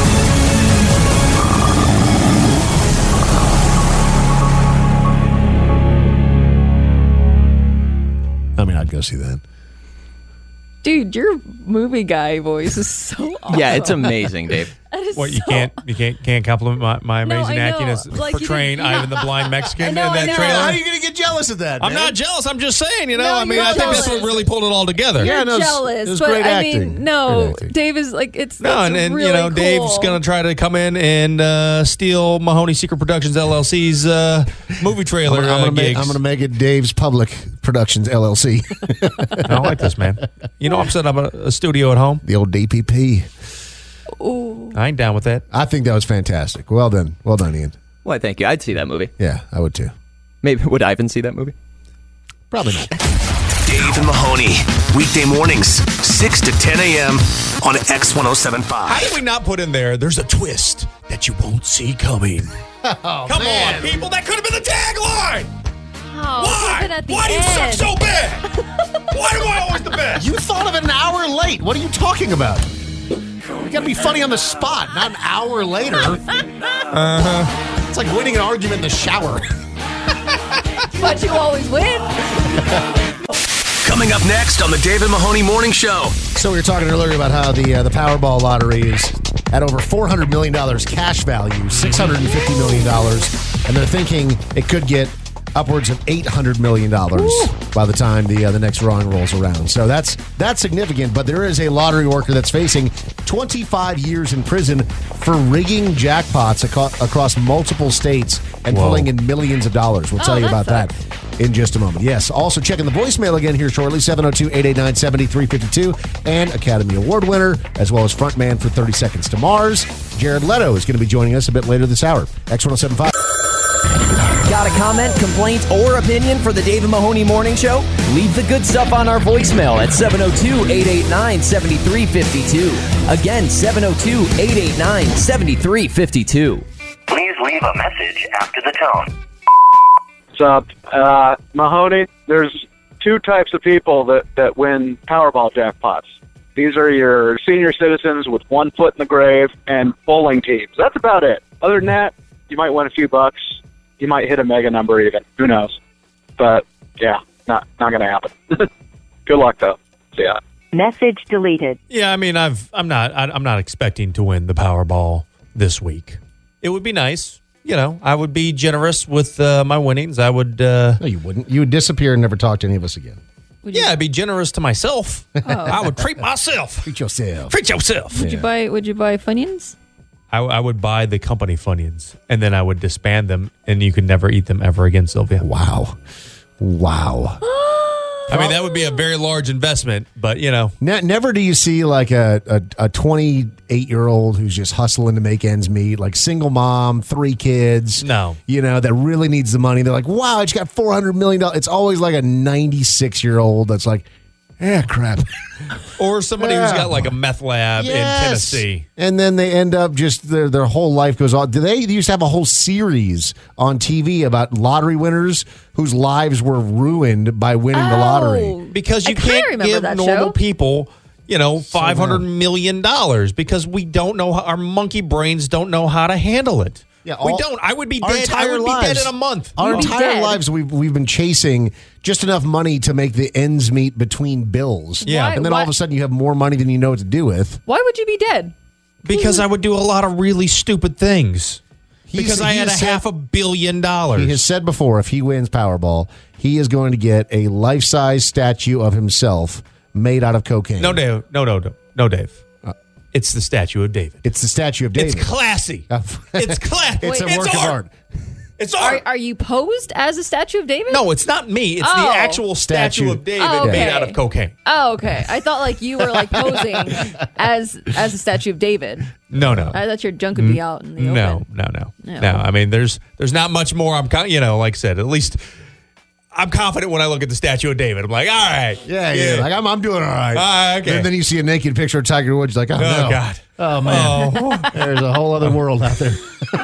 go see that. Dude, your movie guy voice is so awesome. Yeah, it's amazing, Dave. That is What, you so- can't you can't can't compliment my, my No, amazing I know. acting as Like, you portraying didn't- Ivan the Blind Mexican I know, in that I know. trailer? How are you going to get jealous of that, I'm man? not jealous. I'm just saying, you know. No, I mean, you're I think that's jealous. what really pulled it all together. Yeah, You're no, it was- jealous, it was but great I acting. mean, no, Great acting. Dave is like it's No, that's and, and really you know, cool. Dave's going to try to come in and uh, steal Mahoney Secret Productions L L C's uh, movie I'm trailer gonna, I'm uh, gonna make, gigs. I'm gonna make it Dave's Public Productions L L C. I don't like this, man. You know, I'm setting up a, a studio at home. The old D P P. Ooh. I ain't down with that. I think that was fantastic. Well done. Well done, Ian. Why, thank you. I'd see that movie. Yeah, I would too. Maybe would Ivan see that movie? Probably not. Dave and Mahoney, weekday mornings, six to ten a.m. on X ten seventy-five. How did we not put in there, there's a twist that you won't see coming? Oh, Come man. on, people. That could have been the tagline. Oh, Why? even at the Why do you end. suck so bad? Why am I always the best? You thought of it an hour late. What are you talking about? You got to be funny on the spot, not an hour later. Uh-huh. It's like winning an argument in the shower. But you always win. Coming up next on the Dave and Mahoney Morning Show. So we were talking earlier about how the uh, the Powerball lottery is at over four hundred million dollars cash value, six hundred fifty million dollars, and they're thinking it could get upwards of eight hundred million dollars Ooh. by the time the uh, the next drawing rolls around. So that's that's significant, but there is a lottery worker that's facing twenty-five years in prison for rigging jackpots aco- across multiple states and Whoa. pulling in millions of dollars. We'll Oh, tell you that about sucks. that in just a moment. Yes, also checking the voicemail again here shortly, seven oh two, eight eight nine, seven three five two, and Academy Award winner, as well as frontman for thirty Seconds to Mars, Jared Leto is going to be joining us a bit later this hour. X ten seventy-five. Got a comment, complaint, or opinion for the Dave and Mahoney Morning Show? Leave the good stuff on our voicemail at seven oh two, eight eight nine, seven three five two. Again, seven oh two, eight eight nine, seven three five two. Please leave a message after the tone. What's up? Uh, Mahoney, there's two types of people that, that win Powerball jackpots. These are your senior citizens with one foot in the grave and bowling teams. That's about it. Other than that, you might win a few bucks. You might hit a mega number even. Who knows? But, yeah, not not going to happen. Good luck, though. See ya. Message deleted. Yeah, I mean, I've I'm not I, I'm not expecting to win the Powerball this week. It would be nice, you know. I would be generous with uh, my winnings. I would. Uh, No, you wouldn't. You would disappear and never talk to any of us again. yeah, I'd be generous to myself. I would treat myself. Treat yourself. Treat yourself. Would you buy? Would you buy Funyuns? I, I would buy the company Funyuns, and then I would disband them, and you could never eat them ever again, Sylvia. Wow. Wow. I mean, that would be a very large investment, but, you know. Ne- never do you see like a, a, a twenty-eight-year-old who's just hustling to make ends meet, like single mom, three kids. No. You know, that really needs the money. They're like, wow, I just got four hundred million dollars. It's always like a ninety-six-year-old that's like, yeah, crap. Or somebody Yeah. who's got like a meth lab Yes. in Tennessee. And then they end up just, their, their whole life goes on. Do they, they used to have a whole series on T V about lottery winners whose lives were ruined by winning the lottery. Because you I kinda can't remember give that normal show. people, you know, five hundred million dollars because we don't know how, our monkey brains don't know how to handle it. Yeah, we all- don't. I would be our dead. I entire would be dead lives- in a month. Our You'd be entire dead. lives, we've we've been chasing just enough money to make the ends meet between bills. Yeah. Why- and then all why- of a sudden you have more money than you know what to do with. Why would you be dead? Because I would do a lot of really stupid things. He's- because I he had a has said- half a billion dollars. He has said before, if he wins Powerball, he is going to get a life-size statue of himself made out of cocaine. no, Dave. No, no, no, no, Dave. It's the statue of David. It's the statue of David. It's classy. it's classy. It's a It's work of art. art. It's Are, art. are you posed as a statue of David? No, it's not me. It's Oh. the actual statue, Statue. of David Oh, okay. made out of cocaine. Oh, okay. I thought like you were like posing as as a statue of David. No, no. I thought your junk would be out in the No, open. no, no, No. no. I mean, there's there's not much more. I'm, con- you know, like I said, at least I'm confident when I look at the statue of David. I'm like, all right, Yeah, yeah. Like, I'm, I'm doing all right. Ah, okay. And then you see a naked picture of Tiger Woods, like, oh, Oh, no. God. Oh, man. Oh. There's a whole other world out there.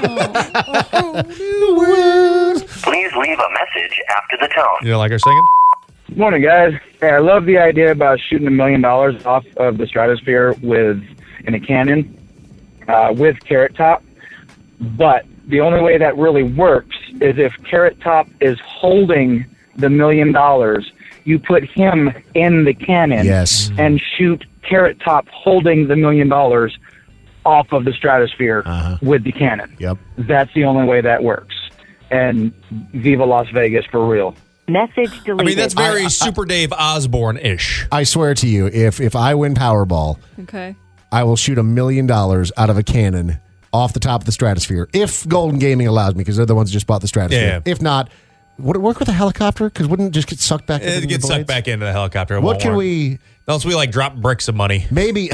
Please leave a message after the tone. You know, like our singing. Morning, guys. Hey, I love the idea about shooting a million dollars off of the stratosphere with in a canyon uh, with Carrot Top. But the only way that really works is if Carrot Top is holding the million dollars you put him in the cannon Yes. and shoot Carrot Top holding the million dollars off of the stratosphere with the cannon. Yep. That's the only way that works. And Viva Las Vegas for real. Message deleted. I mean, that's very Super Dave Osborne-ish. I swear to you, if if I win Powerball, Okay. I will shoot a million dollars out of a cannon off the top of the stratosphere. If Golden Gaming allows me, because they're the ones who just bought the stratosphere. Yeah. If not, would it work with a helicopter? Because wouldn't it just get sucked back into It the gets sucked blades? back into the helicopter. It What won't can work. we... Unless we like drop bricks of money. Maybe...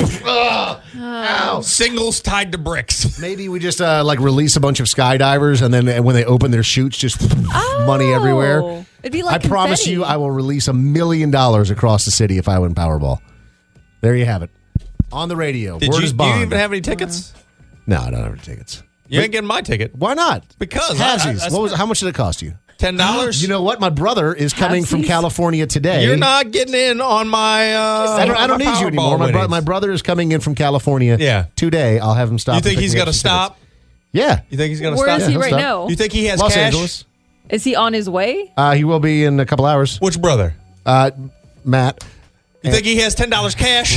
Ow. Singles tied to bricks. Maybe we just uh, like release a bunch of skydivers, and then uh, when they open their chutes, just money everywhere. It'd be like I promise confetti. you, I will release a million dollars across the city if I win Powerball. There you have it. On the radio. Did Word you, is do you bond. even have any tickets? No, I don't have any tickets. You ain't getting my ticket. Why not? Because I- Halvesies. I- I what was? How much did it cost you? ten dollars. You know what? My brother is coming from Halvesies? California today. You're not getting in on my. Uh, I don't, I don't need you anymore. My, bro- my brother is coming in from California Yeah. today. I'll have him stop. You and think pick he's me up going to some stop? tickets. Yeah. You think he's going to Where stop? is he he'll right stop. now? You think he has Los cash? Angeles. Is he on his way? Uh, he will be in a couple hours. Which brother? Uh, Matt. You think he has ten dollars cash?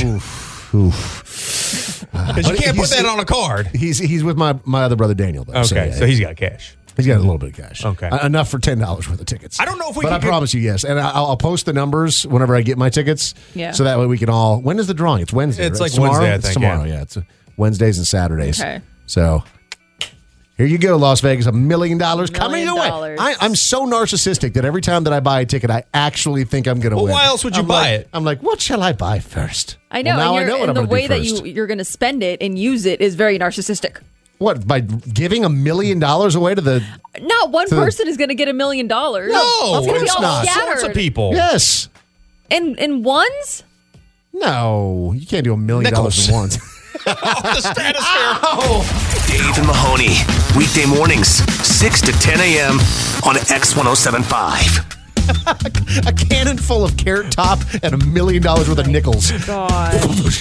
Oof. Because you But can't put he's- that on a card. He's he's with my, my other brother Daniel. Though, Okay, so, yeah, he's got cash. he's got a little bit of cash. Okay. Uh, enough for ten dollars worth of tickets. I don't know if we But can I get- promise you, yes. And I- I'll, I'll post the numbers whenever I get my tickets. Yeah. So that way we can all. When is the drawing? It's Wednesday. It's right? like tomorrow? Wednesday, I It's think, tomorrow. yeah. Yeah. It's uh, Wednesdays and Saturdays. Okay. So here you go, Las Vegas. A million dollars coming Million your way. dollars. I, I'm so narcissistic that every time that I buy a ticket, I actually think I'm going to Well, win. why else would you I'm buy like- it? I'm like, what shall I buy first? I know. Well, now and I you're, know what and I'm the going way to do that first. you, you're going to spend it and use it is very narcissistic. What, by giving a million dollars away to the... Not one To the- person is going to get a million dollars. No, it's going to be it's all not. scattered. Sorts of people. Yes. In in ones? No, you can't do a million dollars Nickels. at once. The stratosphere. Dave and Mahoney, weekday mornings, six to ten a.m. on X ten seventy-five. A cannon full of Carrot Top and a million dollars worth of nickels. God.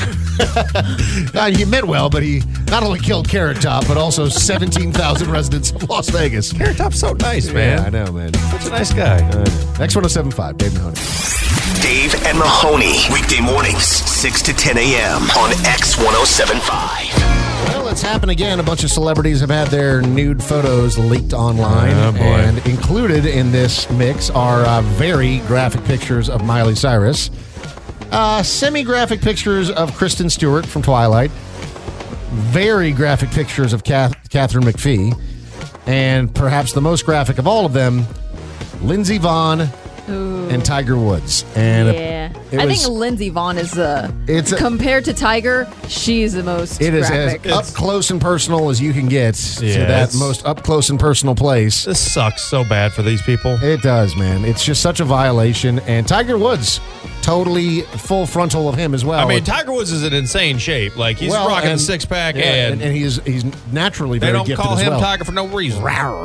Uh, he meant well, but he not only killed Carrot Top, but also seventeen thousand residents of Las Vegas. Carrot Top's so nice, man. Yeah, I know, man. Such a nice guy. X ten seventy-five, Dave Mahoney. Dave and Mahoney, weekday mornings, six to ten a.m. on X ten seventy-five. Well, it's happened again. A bunch of celebrities have had their nude photos leaked online. Oh, boy. And included in this mix are uh, very graphic pictures of Miley Cyrus, uh, semi-graphic pictures of Kristen Stewart from Twilight, very graphic pictures of Kath- Catherine McPhee, and perhaps the most graphic of all of them, Lindsey Vonn Ooh. and Tiger Woods. And Yeah. it I was- think Lindsey Vonn is uh It's a- compared to Tiger, she's the most It is graphic. as up close and personal as you can get to Yeah, that it's- most up close and personal place. This sucks so bad for these people. It does, man. It's just such a violation. And Tiger Woods, totally full frontal of him as well. I mean, Tiger Woods is in insane shape. Like, he's Well, rocking a and- six pack, yeah, and, and, and he's he's naturally they very don't gifted call as him well. Tiger for no reason.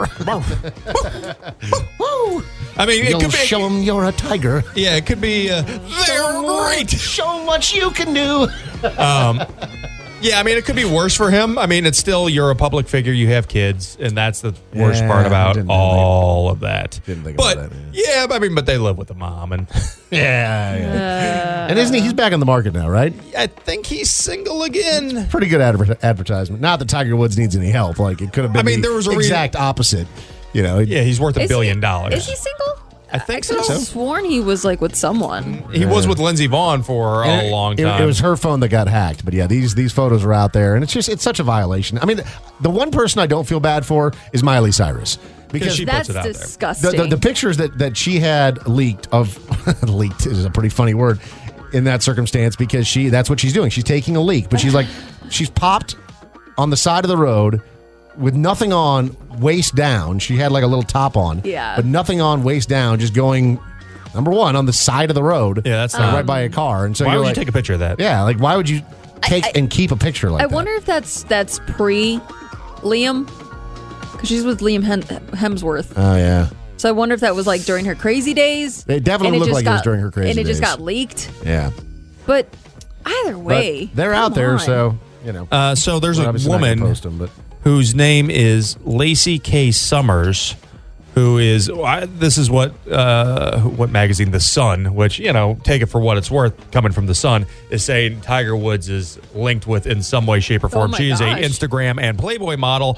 I mean, it You'll could be. show him you're a tiger. Yeah, it could be. Uh, they're great. Show him what you can do. Um, yeah, I mean, it could be worse for him. I mean, it's still, you're a public figure, you have kids, and that's the worst Yeah, part I about didn't all of that. Didn't think but about that, yeah, I mean, but they live with the mom, and Yeah, yeah. and isn't he? He's back on the market now, right? I think he's single again. Pretty good adver- advertisement. Not that Tiger Woods needs any help. Like it could have been. I mean, the there was a reason- exact opposite. You know. Yeah, he's worth a Is billion he- dollars. Is he single? I think I could have so. sworn he was like with someone. He was with Lindsey Vonn for And a it- long it- time. It, was her phone that got hacked, but yeah, these these photos are out there, and it's just it's such a violation. I mean, the one person I don't feel bad for is Miley Cyrus because she puts That's it out there. disgusting. the, the, the pictures that that she had leaked of leaked is a pretty funny word in that circumstance because she that's what she's doing. She's taking a leak, but she's like she's popped on the side of the road with nothing on, waist down. She had like a little top on, Yeah. but nothing on, waist down, just going. Number one, on the side of the road, Yeah, that's uh, not- right by a car, and so Why you're would like, you take a picture of that? yeah, like why would you take I- and keep a picture like I that? wonder if that's that's pre Liam, because she's with Liam Hem- Hemsworth. Oh yeah, So I wonder if that was like during her crazy days. It definitely and looked just like it was got- during her crazy and it just days. got leaked. yeah. But either But way, they're out come there, on. so you know. Uh, so there's We're a obviously not gonna woman post 'em, but whose name is Lacey K. Summers, who is I, this is what uh, what magazine, The Sun, which, you know, take it for what it's worth, coming from The Sun, is saying Tiger Woods is linked with in some way, shape, or form. Oh my she is gosh. a Instagram and Playboy model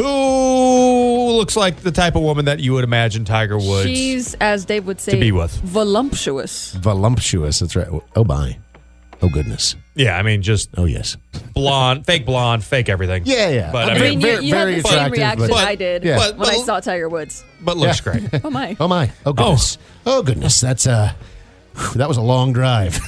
who looks like the type of woman that you would imagine Tiger Woods. She's, as Dave would say, to be with. voluptuous. Voluptuous, that's right. Oh, my. Oh, goodness. Yeah, I mean, just oh yes, blonde, fake blonde, fake everything. Yeah, yeah. But I I mean, mean, you, you had the same reaction but- I did Yeah. But- when but- I saw Tiger Woods. but looks Yeah. great. Oh my! Oh my! Oh goodness! Oh, goodness! That's uh, whew, that was a long drive.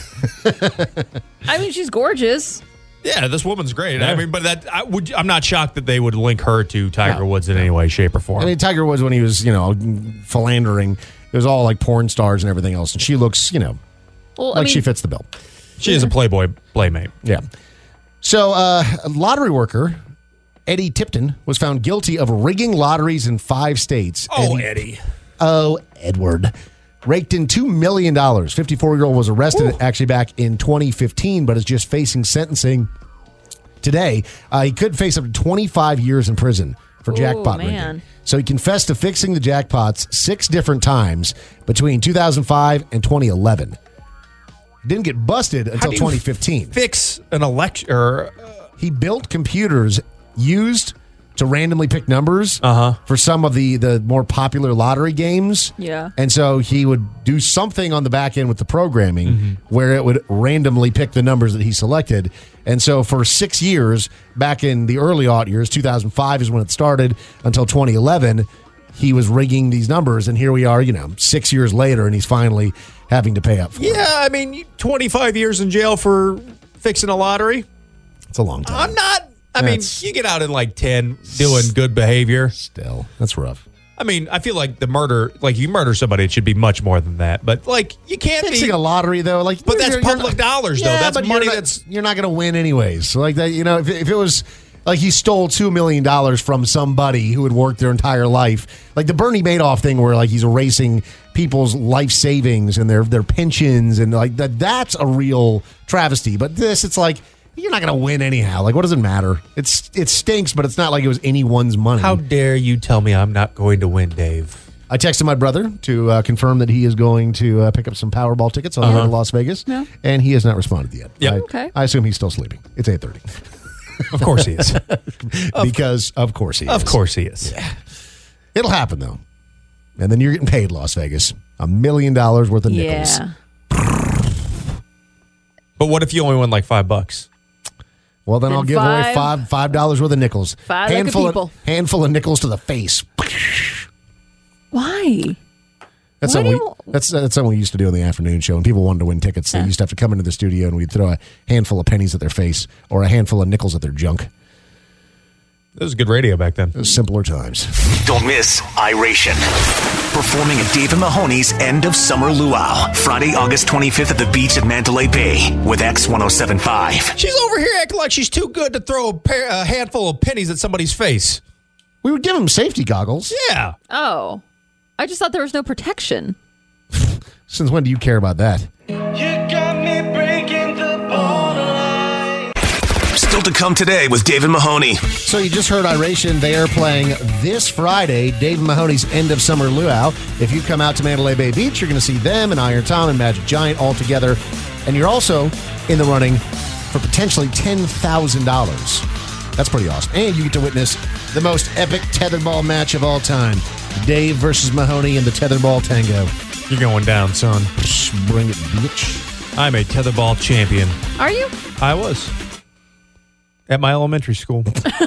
I mean, she's gorgeous. Yeah, this woman's great. Yeah. I mean, but that I would, I'm not shocked that they would link her to Tiger Woods in any way, shape, or form. I mean, Tiger Woods, when he was, you know, philandering, it was all like porn stars and everything else, and she looks, you know, Well, like I mean, she fits the bill. She is a Playboy playmate. Yeah. So, uh, a lottery worker, Eddie Tipton, was found guilty of rigging lotteries in five states. Oh, and- Eddie. Oh, Edward. Raked in two million dollars. fifty-four-year-old was arrested actually back in twenty fifteen, but is just facing sentencing today. Uh, he could face up to twenty-five years in prison for Ooh, jackpot man. rigging. So he confessed to fixing the jackpots six different times between two thousand five and twenty eleven. Didn't get busted How until do you twenty fifteen. Fix an election or He built computers used to randomly pick numbers Uh-huh. for some of the, the more popular lottery games. Yeah. And so he would do something on the back end with the programming Mm-hmm. where it would randomly pick the numbers that he selected. And so for six years, back in the early aught years, two thousand five is when it started, until twenty eleven, he was rigging these numbers. And here we are, you know, six years later, and he's finally having to pay up for it. yeah, I mean, twenty-five years in jail for fixing a lottery. It's a long time. I'm not. I That's- mean, you get out in like ten doing good behavior. Still, that's rough. I mean, I feel like the murder, like you murder somebody, it should be much more than that. But like, you can't Fixing be. a lottery, though, like, But that's you're- you're public not- dollars, though. Yeah, That's but money you're not- that's. you're not going to win anyways. So like that, you know, if, if it was like he stole two million dollars from somebody who had worked their entire life, like the Bernie Madoff thing, where like he's erasing people's life savings and their their pensions, and like that, that's a real travesty. But this, it's like, you're not going to win anyhow. Like, what does it matter? It's it stinks, but it's not like it was anyone's money. How dare you tell me I'm not going to win, Dave? I texted my brother to uh, confirm that he is going to uh, pick up some Powerball tickets on the way Uh-huh. to Las Vegas, Yeah. and he has not responded yet. Yep. I, Okay. I assume he's still sleeping. It's eight thirty. Of course he is. Because of course he is. Of course he is. Yeah. It'll happen though, and then you're getting paid, Las Vegas, a million dollars worth of nickels. Yeah. But what if you only win like five bucks? Well, then, Then I'll give away five- five five dollars worth of nickels. Five like a handful people. of handful of nickels to the face. Why? That's Why something do we, you- that's that's something we used to do in the afternoon show, and people wanted to win tickets. They Yeah. used to have to come into the studio, and we'd throw a handful of pennies at their face or a handful of nickels at their junk. This was good radio back then. It was simpler times. Don't miss Iration. Performing at David Mahoney's End of Summer Luau, Friday, August twenty-fifth at the beach at Mandalay Bay with X ten seventy-five. She's over here acting like she's too good to throw a, pair, a handful of pennies at somebody's face. We would give them safety goggles. Yeah. Oh, I just thought there was no protection. Since when do you care about that? Still to come today with David Mahoney. So you just heard Iration. They are playing this Friday, David Mahoney's End of Summer Luau. If you come out to Mandalay Bay Beach, you're going to see them and Iron Tom and Magic Giant all together. And you're also in the running for potentially ten thousand dollars. That's pretty awesome. And you get to witness the most epic tetherball match of all time. Dave versus Mahoney in the tetherball tango. You're going down, son. Bring it, bitch. I'm a tetherball champion. Are you? I was. At my elementary school.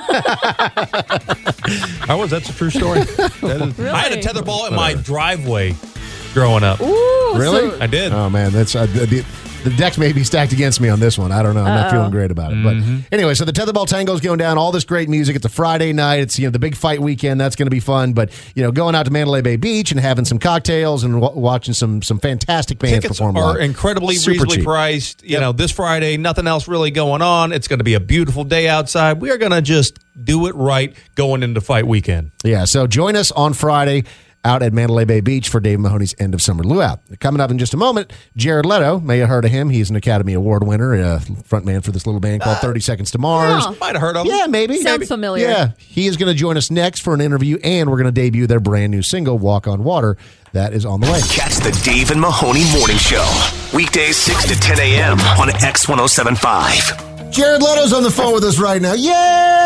I was. That's a true story. That is- Really? I had a tetherball in my driveway growing up. Ooh, Really? so- I did. Oh, man. That's uh, the, the deck may be stacked against me on this one. I don't know. I'm not Uh-oh. feeling great about it. Mm-hmm. But anyway, so the tetherball tango's going down. All this great music. It's a Friday night. It's, you know, the big fight weekend. That's going to be fun. But, you know, going out to Mandalay Bay Beach and having some cocktails and w- watching some some fantastic bands Tickets perform are live. incredibly Super reasonably cheap. priced. You Yep. know, this Friday, nothing else really going on. It's going to be a beautiful day outside. We are going to just do it right going into fight weekend. Yeah, so join us on Friday out at Mandalay Bay Beach for Dave Mahoney's End of Summer Luau. Coming up in just a moment, Jared Leto. May have heard of him. He's an Academy Award winner, a frontman for this little band called thirty Seconds to Mars. Yeah, might have heard of him. Yeah, maybe. Sounds maybe. familiar. Yeah, he is going to join us next for an interview, and we're going to debut their brand new single, Walk on Water. That is on the way. Catch the Dave and Mahoney Morning Show. Weekdays six to ten a.m. on X ten seventy-five. Jared Leto's on the phone with us right now. Yay!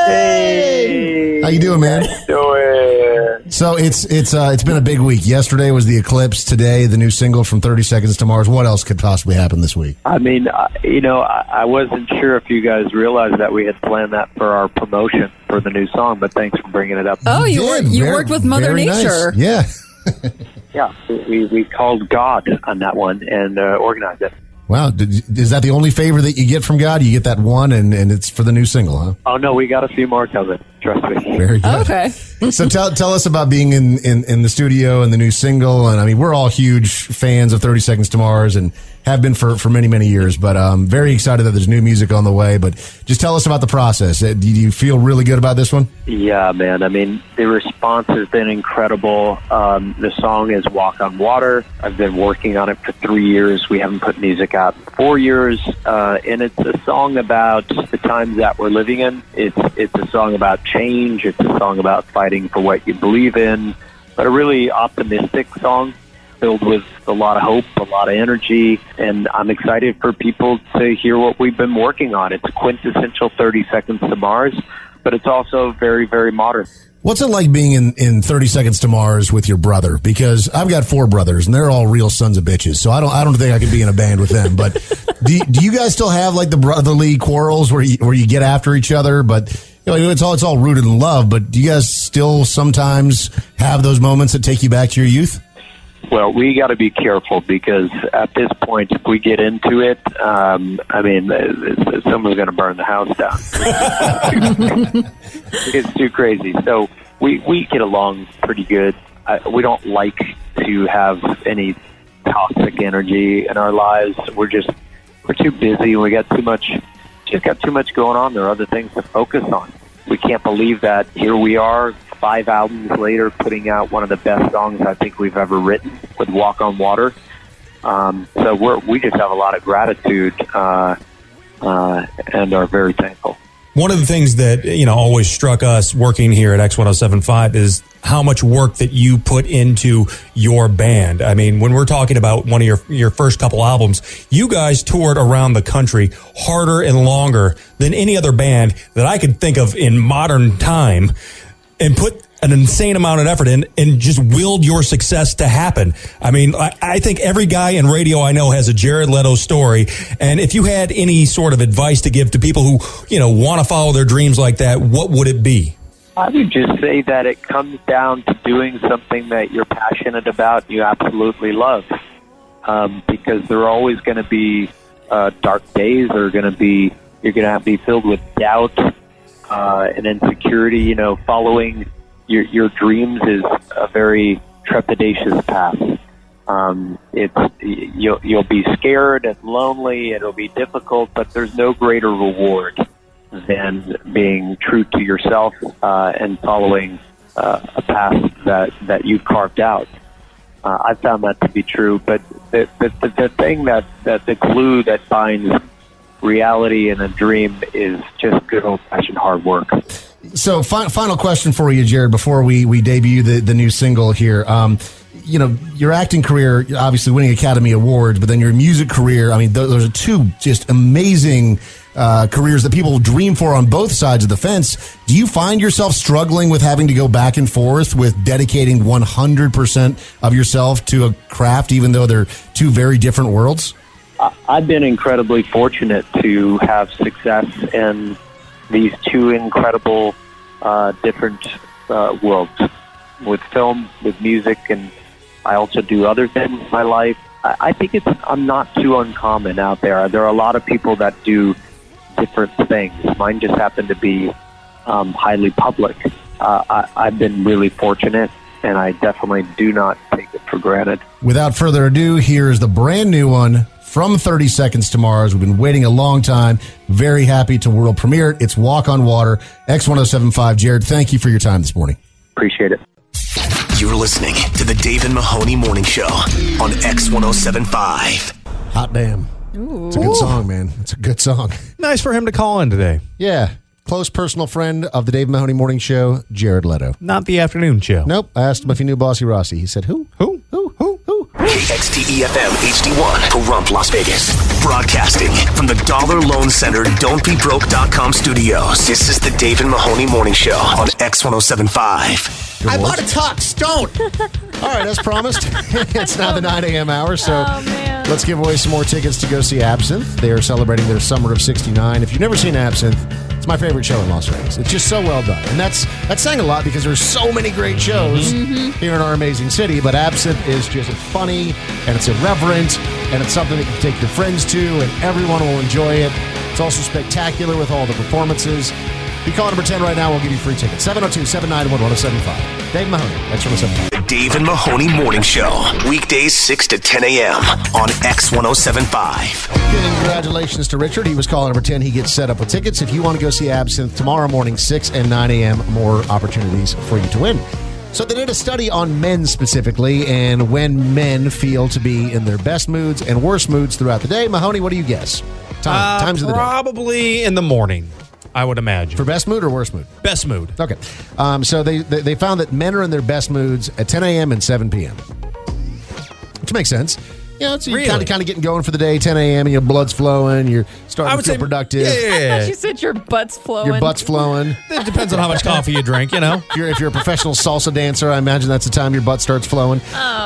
Hey! How you doing, man? Doing. So it's it's uh, it's been a big week. Yesterday was the Eclipse. Today, the new single from thirty Seconds to Mars. What else could possibly happen this week? I mean, uh, you know, I, I wasn't sure if you guys realized that we had planned that for our promotion for the new song, but thanks for bringing it up. Oh, you did. worked you Very- worked with Mother very nice. Nature. Yeah. Yeah, we, we called God on that one and uh, organized it. Wow. Did, is that the only favor that you get from God? You get that one, and, and it's for the new single, huh? Oh, no, we got a few more coming. Trust me. Very good. Okay. So tell tell us about being in, in, in the studio and the new single. And I mean, we're all huge fans of thirty Seconds to Mars and have been for, for many, many years. But I'm very excited that there's new music on the way. But just tell us about the process. Do you feel really good about this one? Yeah, man. I mean, the response has been incredible. Um, the song is Walk on Water. I've been working on it for three years. We haven't put music out in four years. Uh, and it's a song about the times that we're living in. It's, it's a song about change. It's a song about fighting for what you believe in. But a really optimistic song filled with a lot of hope, a lot of energy. And I'm excited for people to hear what we've been working on. It's quintessential thirty Seconds to Mars, but it's also very, very modern. What's it like being in, in thirty Seconds to Mars with your brother? Because I've got four brothers, and they're all real sons of bitches. So I don't I don't think I could be in a band with them. But do, do you guys still have like the brotherly quarrels where you, where you get after each other? But you know, it's all it's all rooted in love. But do you guys still sometimes have those moments that take you back to your youth? Well, we got to be careful because at this point, if we get into it, um, I mean, someone's going to burn the house down. It's too crazy. So we, we get along pretty good. I, we don't like to have any toxic energy in our lives. We're just, we're too busy. We got too much, just got too much going on. There are other things to focus on. We can't believe that here we are, five albums later, putting out one of the best songs I think we've ever written with Walk on Water. Um, so we're, we just have a lot of gratitude uh, uh, and are very thankful. One of the things that, you know, always struck us working here at X ten seventy-five is how much work that you put into your band. I mean, when we're talking about one of your, your first couple albums, you guys toured around the country harder and longer than any other band that I could think of in modern time, and put an insane amount of effort in and just willed your success to happen. I mean, I, I think every guy in radio I know has a Jared Leto story. And if you had any sort of advice to give to people who, you know, want to follow their dreams like that, what would it be? I would just say that it comes down to doing something that you're passionate about and you absolutely love. Um, because there are always going to be uh, dark days. There are going to be, you're going to be filled with doubt uh, and insecurity. You know, following your your dreams is a very trepidatious path. Um, it's you'll you'll be scared and lonely. It'll be difficult, but there's no greater reward than being true to yourself uh, and following uh, a path that that you've carved out. Uh, I found that to be true. But the the, the, the thing that, that the glue that binds reality and a dream is just good old fashioned hard work. So, fi- final question for you, Jared, before we, we debut the, the new single here. Um, you know, your acting career, obviously winning Academy Awards, but then your music career, I mean, those, those are two just amazing uh, careers that people dream for on both sides of the fence. Do you find yourself struggling with having to go back and forth with dedicating one hundred percent of yourself to a craft, even though they're two very different worlds? I've been incredibly fortunate to have success in these two incredible uh, different uh, worlds, with film, with music, and I also do other things in my life. I, I think it's I'm not too uncommon out there. There are a lot of people that do different things. Mine just happen to be um, highly public. Uh, I, I've been really fortunate, and I definitely do not take it for granted. Without further ado, here's the brand new one from thirty Seconds to Mars. We've been waiting a long time. Very happy to world premiere it. It's Walk on Water. X ten seventy-five. Jared, thank you for your time this morning. Appreciate it. You're listening to the Dave and Mahoney Morning Show on X one oh seven point five. Hot damn. Ooh. It's a good song, man. It's a good song. Nice for him to call in today. Yeah. Close personal friend of the Dave Mahoney Morning Show, Jared Leto. Not the afternoon show. Nope. I asked him if he knew Bossy Rossi. He said, who? Who? Who? Who? Who? K X T E F M H D one, Pahrump, Las Vegas. Broadcasting from the Dollar Loan Center, don't be broke dot com studios. This is the Dave and Mahoney Morning Show on X one oh seven point five. Good I Lord. bought a tux. Don't. All right, as promised, it's now the nine a.m. hour, so Oh, man. let's give away some more tickets to go see Absinthe. They are celebrating their Summer of sixty-nine. If you've never seen Absinthe, it's my favorite show in Las Vegas. It's just so well done. And that's that's saying a lot because there's so many great shows Mm-hmm. here in our amazing city, but Absinthe is just it's funny, and it's irreverent, and it's something that you can take your friends to, and everyone will enjoy it. It's also spectacular with all the performances. If you call number ten right now, we'll give you free tickets. seven oh two, seven nine one, one oh seven five. Dave Mahoney, X one oh seven five. The Dave and Mahoney Morning Show. Weekdays six to ten a.m. on X one oh seven point five. Congratulations to Richard. He was caller number ten. He gets set up with tickets. If you want to go see Absinthe tomorrow morning, six and nine a.m., more opportunities for you to win. So they did a study on men specifically and when men feel to be in their best moods and worst moods throughout the day. Mahoney, what do you guess? Time, Uh, times of the day. Probably in the morning, I would imagine. For best mood or worst mood? Best mood. Okay. Um, so they, they they found that men are in their best moods at ten a.m. and seven p.m., which makes sense. You know, it's, you're Really? kind of kind of getting going for the day, ten a.m., and your blood's flowing, you're starting I to would feel say- productive. Yeah, yeah, I yeah. thought you said your butt's flowing. Your butt's flowing. It depends on how much coffee you drink, you know. If you're, if you're a professional salsa dancer, I imagine that's the time your butt starts flowing.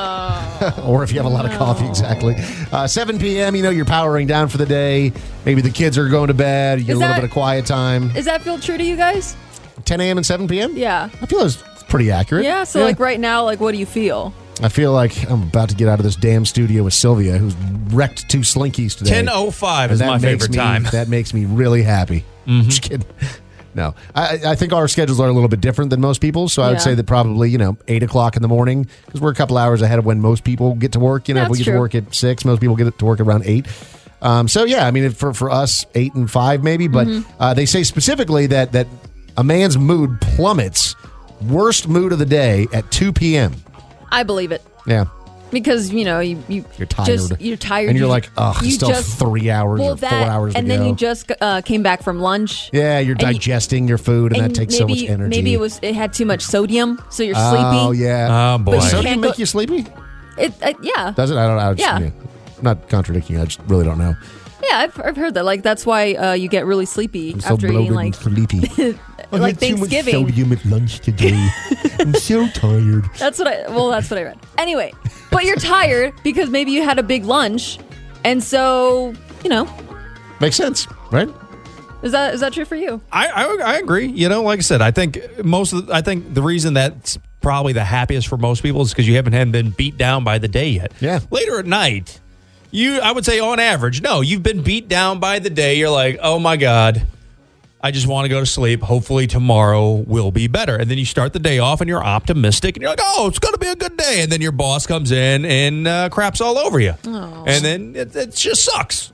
Oh. Or if you have a lot of coffee, exactly. Uh, seven p.m., you know, you're powering down for the day. Maybe the kids are going to bed. You get Is a little that- bit of quiet time. Does that feel true to you guys? ten a.m. and seven p.m.? Yeah. I feel it's pretty accurate. Yeah. So like right now, like what do you feel? I feel like I'm about to get out of this damn studio with Sylvia, who's wrecked two Slinkies today. ten oh five And is that my makes favorite me- time. That makes me really happy. Just kidding. No, I, I think our schedules are a little bit different than most people's. So I would Yeah. say that probably, you know, eight o'clock in the morning, because we're a couple hours ahead of when most people get to work. You know, if we That's get to true. work at six, most people get to work around eight. Um, so yeah, I mean, for for us, eight and five maybe. But Mm-hmm. uh, they say specifically that that a man's mood plummets, worst mood of the day at two p.m. I believe it. Yeah. Because you know you, you You're tired. Just, you're tired, And you're you- like, ugh, you still just- three hours well, or four that, hours to and then go. you just uh, came back from lunch. Yeah, you're and you- digesting your food, and, that takes so maybe, much energy. Maybe it was it had too much sodium, so you're Oh, sleepy. yeah. Oh, boy. But you Does sodium can't make go- you sleepy? It, uh, yeah. Does it? I don't know. I just, Yeah. I'm not contradicting you. I just really don't know. Yeah, I've, I've heard that. Like that's why uh, you get really sleepy I'm so after bloated eating like and sleepy. like Thanksgiving. sodium at lunch today. I'm so tired. That's what I well, that's what I read. Anyway, but you're tired because maybe you had a big lunch, and so you know, Makes sense, right? is that is that true for you? I, I I agree. You know, like I said, I think most of the, I think the reason that's probably the happiest for most people is because you haven't had been beat down by the day yet. Yeah. Later at night, you I would say on average, no, you've been beat down by the day. You're like, oh my god, I just want to go to sleep. Hopefully tomorrow will be better. And then you start the day off and you're optimistic and you're like, oh, it's going to be a good day. And then your boss comes in and uh, craps all over you. Oh. And then it, it just sucks.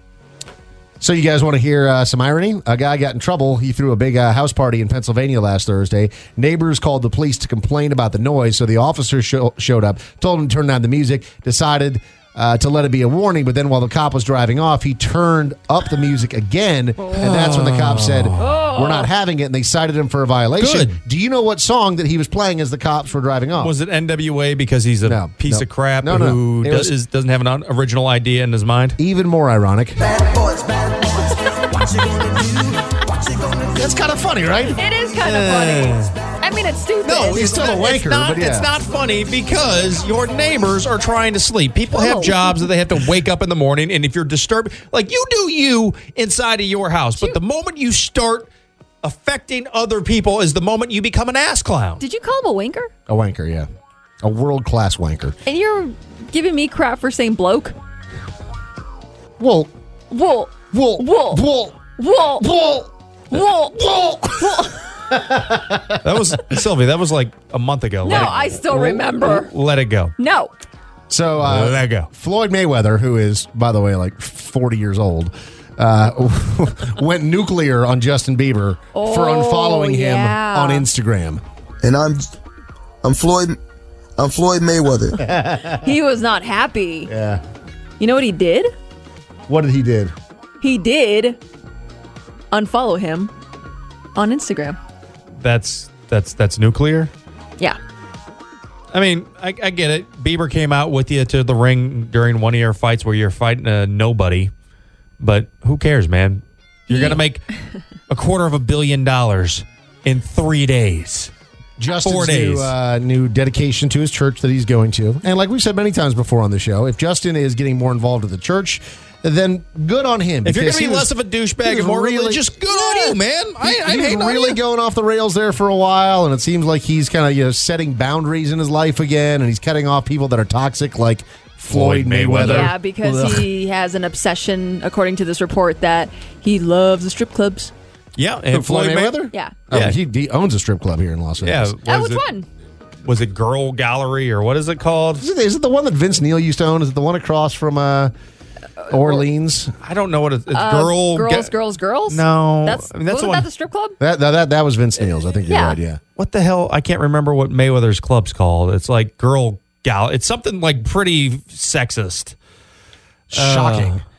So you guys want to hear uh, some irony? A guy got in trouble. He threw a big uh, house party in Pennsylvania last Thursday. Neighbors called the police to complain about the noise, so the officer sho- showed up, told him to turn down the music, decided uh, to let it be a warning, but then while the cop was driving off, he turned up the music again, and that's when the cop said, we're not having it, and they cited him for a violation. Good. Do you know what song that he was playing as the cops were driving off? Was it N W A because he's a No, piece no. of crap No, no. who It does, was- is, doesn't have an un- original idea in his mind? Even more ironic. Bad boys, bad boys. What you gonna do? What you gonna do? That's kind of funny, right? It is kind of funny. I mean, it's stupid. No, He's it's still a not, wanker, it's not, but yeah. It's not funny because your neighbors are trying to sleep. People have Oh. jobs that they have to wake up in the morning, and if you're disturbed, like you do you inside of your house, but the moment you start affecting other people is the moment you become an ass clown. Did you call him a wanker? A wanker, yeah. A world-class wanker. And you're giving me crap for saying bloke? Well, Wool. Wool. Wool. Wool. Wool. Wool. Wool. Wool. That was Sylvia. That was like a month ago. No, Let it- I still remember. Let it go. No. So, uh, Let it go. Floyd Mayweather, who is, by the way, like forty years old, uh, went nuclear on Justin Bieber for Oh, unfollowing him yeah. on Instagram. And I'm I'm Floyd I'm Floyd Mayweather. He was not happy. Yeah. You know what he did? What did he did? He did unfollow him on Instagram. That's that's that's nuclear. Yeah. I mean, I, I get it. Bieber came out with you to the ring during one of your fights where you're fighting a nobody, but who cares, man? You're going to make a quarter of a billion dollars in three days. Justin's Four days. New, uh, new dedication to his church that he's going to. And like we've said many times before on the show, if Justin is getting more involved with the church, then good on him. If you're going because to be he was- less of a he douchebag was and more really- religious, good on you, man. I, He, I he was hate on really you. going off the rails there for a while, and it seems like he's kind of you know setting boundaries in his life again, and he's cutting off people that are toxic, like Floyd, Floyd Mayweather. Mayweather. Yeah, because Ugh. he has an obsession, according to this report, that he loves the strip clubs. Yeah, Who, and Floyd Floyd May- Mayweather. Yeah. Oh, Yeah. he, he owns a strip club here in Las Yeah. Vegas. Oh, was which it- one? Was it Girl Gallery or what is it called? Is it, is it the one that Vince Neil used to own? Is it the one across from uh, Orleans? I don't know what it, it's. Uh, Girl. girls, Ga- girls, girls? No. That's, I mean, that's wasn't the one- that the strip club? That, that that that was Vince Neil's. I think you're Yeah. right. Yeah. What the hell? I can't remember what Mayweather's club's called. It's like Girl Gal. It's something like pretty sexist. Shocking. Uh,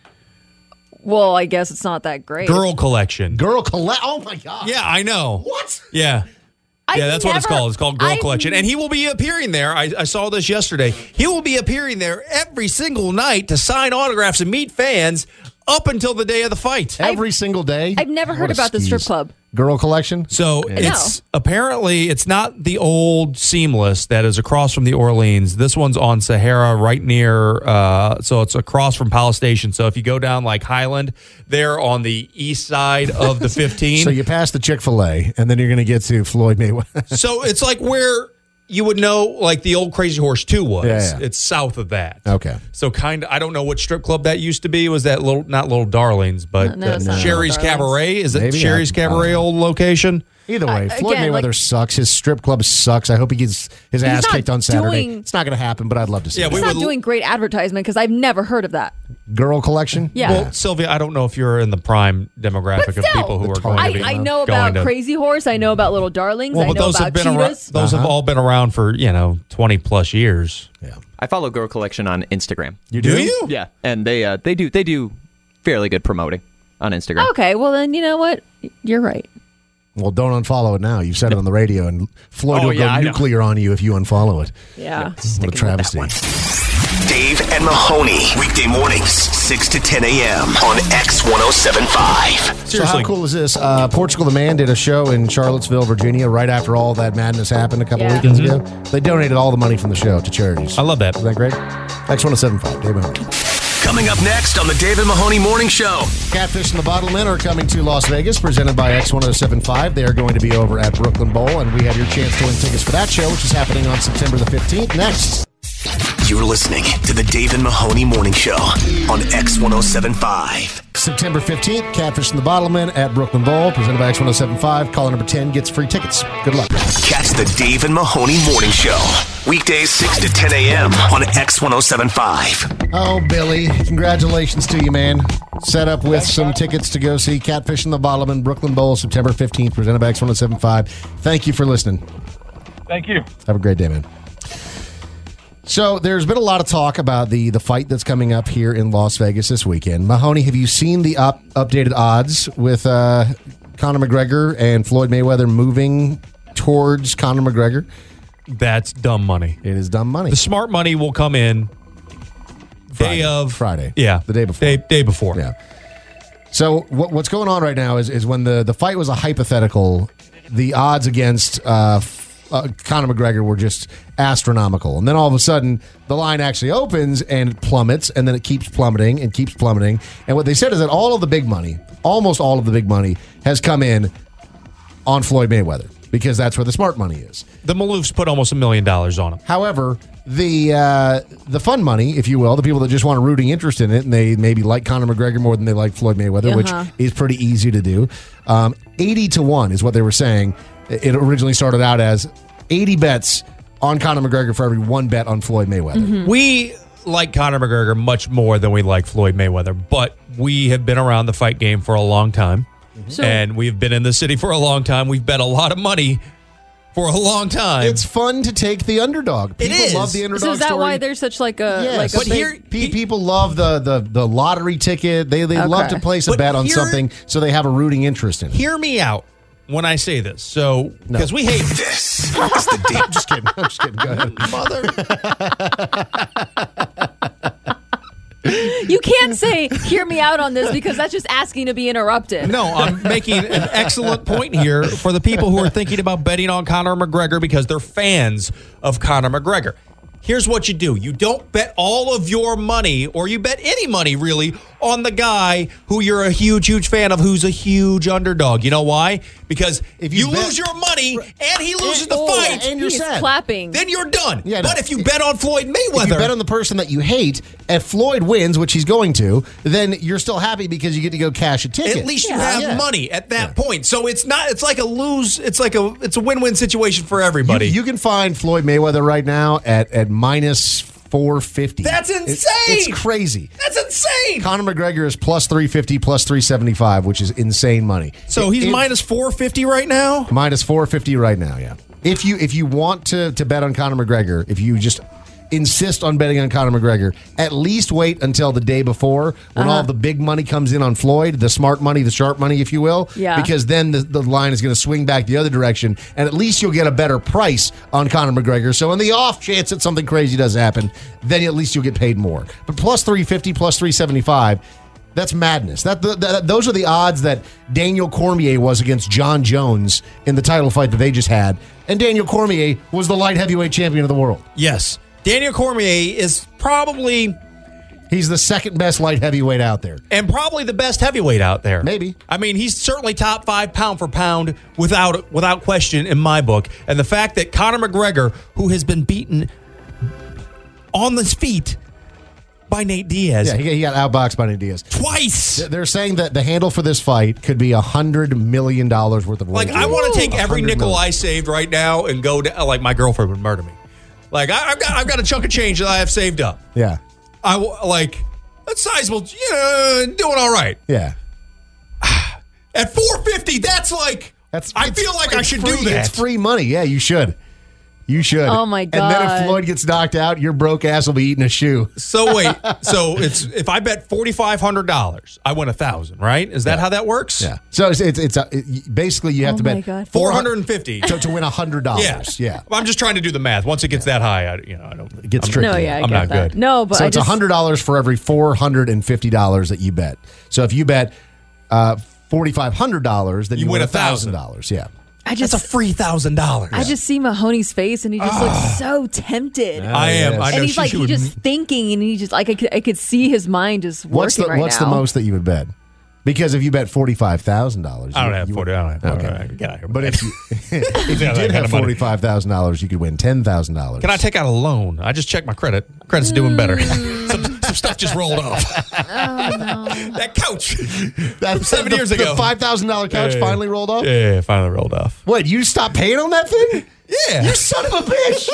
Well, I guess it's not that great. Girl Collection. Girl collect. Oh my god. Yeah, I know. What? Yeah. I've yeah, that's what it's never- called. It's called Girl I've- Collection. And he will be appearing there. I, I saw this yesterday. He will be appearing there every single night to sign autographs and meet fans up until the day of the fight. Every single day. I've never heard What a about the strip skis. club. Girl collection. So Yeah. it's apparently it's not the old Seamless that is across from the Orleans. This one's on Sahara, right near. Uh, so it's across from Palace Station. So if you go down like Highland, they're on the east side of the fifteen. So you pass the Chick-fil-A, and then you're going to get to Floyd Mayweather. So it's like where you would know, like the old Crazy Horse two was. Yeah, yeah. It's south of that. Okay. So kind of, I don't know what strip club that used to be. Was that little, not Little Darlings, but No, no, it's uh, not Sherry's Little Darlings. Cabaret? Is it Maybe, Sherry's I- I don't Cabaret know. old location? Either way, Uh, Floyd again, Mayweather like- sucks. His strip club sucks. I hope he gets his ass not kicked on Saturday. doing- It's not going to happen, but I'd love to see Yeah, it. we It's not would- doing great advertisement because I've never heard of that. Girl collection? Yeah. Well, Sylvia, I don't know if you're in the prime demographic But of still, people who The are going I, to be I know going about to- Crazy Horse. I know about Little Darlings. Well, I but know those about have been around. Cheetahs. Those have Uh-huh. all been around for you know twenty plus years. Yeah. I follow Girl Collection on Instagram. You Do do? you? Yeah, and they uh, they do they do fairly good promoting on Instagram. Okay, well then you know what? You're right. Well, don't unfollow it now. You've said it on the radio, and Floyd Oh, will yeah, go I know. nuclear on you if you unfollow it. Yeah. What a travesty. Dave and Mahoney. Weekday mornings, six to ten a.m. on X ten seventy-five. So how cool is this? Uh, Portugal the Man did a show in Charlottesville, Virginia, right after all that madness happened a couple Yeah. weekends Mm-hmm. ago. They donated all the money from the show to charities. I love that. Isn't that great? X ten seventy-five, Dave Mahoney. Coming up next on the Dave and Mahoney Morning Show. Catfish and the Bottlemen are coming to Las Vegas, presented by X ten seventy-five. They are going to be over at Brooklyn Bowl, and we have your chance to win tickets for that show, which is happening on September the fifteenth. Next. You're listening to the Dave and Mahoney Morning Show on X ten seventy-five. September fifteenth, Catfish and the Bottlemen at Brooklyn Bowl, presented by X ten seventy-five. Caller number ten gets free tickets. Good luck. Catch the Dave and Mahoney Morning Show. Weekdays six to ten a.m. on X ten seventy-five. Oh, Billy, congratulations to you, man. Set up with some tickets to go see Catfish and the Bottlemen, Brooklyn Bowl, September fifteenth, presented by X ten seventy-five. Thank you for listening. Thank you. Have a great day, man. So there's been a lot of talk about the the fight that's coming up here in Las Vegas this weekend. Mahoney, have you seen the up, updated odds with uh, Conor McGregor and Floyd Mayweather moving towards Conor McGregor? That's dumb money. It is dumb money. The smart money will come in Friday. day of Friday. Yeah, the day before. Day, day before. Yeah. So what, what's going on right now is, is when the, the fight was a hypothetical, the odds against uh, uh, Conor McGregor were just astronomical. And then all of a sudden, the line actually opens and it plummets, and then it keeps plummeting and keeps plummeting. And what they said is that all of the big money, almost all of the big money, has come in on Floyd Mayweather because that's where the smart money is. The Maloofs put almost a million dollars on him. However, the uh, the fun money, if you will, the people that just want a rooting interest in it, and they maybe like Conor McGregor more than they like Floyd Mayweather, Uh-huh. which is pretty easy to do. Um, eighty to one is what they were saying. It originally started out as eighty bets on Conor McGregor for every one bet on Floyd Mayweather. We like Conor McGregor much more than we like Floyd Mayweather, but we have been around the fight game for a long time, So- and we've been in the city for a long time. We've bet a lot of money for a long time. It's fun to take the underdog. People It is. love the underdog So is that story. why there's such like a Yes. like a But big, here- Pe- people love the, the, the lottery ticket. They they Okay. love to place a But bet on here- something, so they have a rooting interest in it. Hear me out when I say this. So, because we hate This is the Dave. I'm just kidding. I'm just kidding. Go ahead. You can't say hear me out on this because that's just asking to be interrupted. No, I'm making an excellent point here for the people who are thinking about betting on Conor McGregor because they're fans of Conor McGregor. Here's what you do. You don't bet all of your money, or you bet any money, really, on the guy who you're a huge, huge fan of, who's a huge underdog. You know why? Because if you, you bet- lose your money and he loses the Oh, fight, and you're he's sad. clapping. then you're done. Yeah, but no. if you bet on Floyd Mayweather, If you bet on the person that you hate, if Floyd wins, which he's going to, then you're still happy because you get to go cash a ticket. at least you Yeah. have Yeah. money at that point. So it's not. It's like a lose. It's like a. It's a win-win situation for everybody. You, you can find Floyd Mayweather right now at, at minus four fifty. That's It- insane. it's crazy. That's insane. Conor McGregor is plus three fifty, plus three seventy-five, which is insane money. So It- he's it- minus four fifty right now. minus four fifty right now, yeah. If you if you want to to bet on Conor McGregor, if you just insist on betting on Conor McGregor, at least wait until the day before when Uh-huh. all the big money comes in on Floyd, the smart money, the sharp money, if you will. Yeah. Because then the, the line is going to swing back the other direction, and at least you'll get a better price on Conor McGregor. So in the off chance that something crazy does happen, then at least you'll get paid more. But plus three fifty, plus three seventy-five, that's madness. That, that, that those are the odds that Daniel Cormier was against John Jones in the title fight that they just had, and Daniel Cormier was the light heavyweight champion of the world. Yes, Daniel Cormier is probably He's the second best light heavyweight out there. and probably the best heavyweight out there. Maybe. I mean, he's certainly top five pound for pound without without question in my book. And the fact that Conor McGregor, who has been beaten on his feet by Nate Diaz Yeah, he got, he got outboxed by Nate Diaz. twice. They're saying that the handle for this fight could be a hundred million dollars worth of Like, I royalties. want to take every one hundred nickel million. I saved right now and go to, like, my girlfriend would murder me. Like, I, I've got I've got a chunk of change that I have saved up. Yeah, I w- like that's sizable. Yeah, doing all right. yeah. At four fifty, that's like That's. I it's- feel like I it's should free, do that. It's free money. Yeah, you should. You should. Oh, my And then God. if Floyd gets knocked out, your broke ass will be eating a shoe. So wait, so it's if I bet forty five hundred dollars, I win a thousand, right? Is that how that works? Yeah. So it's it's, it's a, it, basically you have Oh to my bet God. four hundred and fifty. to, to win a hundred Yeah, dollars. Yeah. I'm just trying to do the math. Once it gets that high, I you know I don't. It gets I'm, tricky. No, yeah, I I'm get not that. good. No, but so I it's a just hundred dollars for every four hundred and fifty dollars that you bet. So if you bet uh, forty five hundred dollars, then you, You win win a a thousand. thousand dollars. Yeah. I just That's a free thousand dollars. I just see Mahoney's face and he just looks so tempted. I am. yes. I know and he's she like should- he's just thinking and he just like I could I could see his mind just working What's the right What's now. the most that you would bet? Because if you bet forty five thousand dollars, I don't have forty. I don't have forty. Okay. Get out of here. But if you, if you Yeah, that did kind have of money. forty five thousand dollars, you could win ten thousand dollars. Can I take out a loan? I just checked my credit. Credit's doing better. some, some stuff just rolled off. Oh no. That couch. That seven the, years ago. The five thousand dollar couch Yeah. finally rolled off. Yeah, yeah, finally rolled off. What? You stopped paying on that thing? Yeah. You son of a bitch!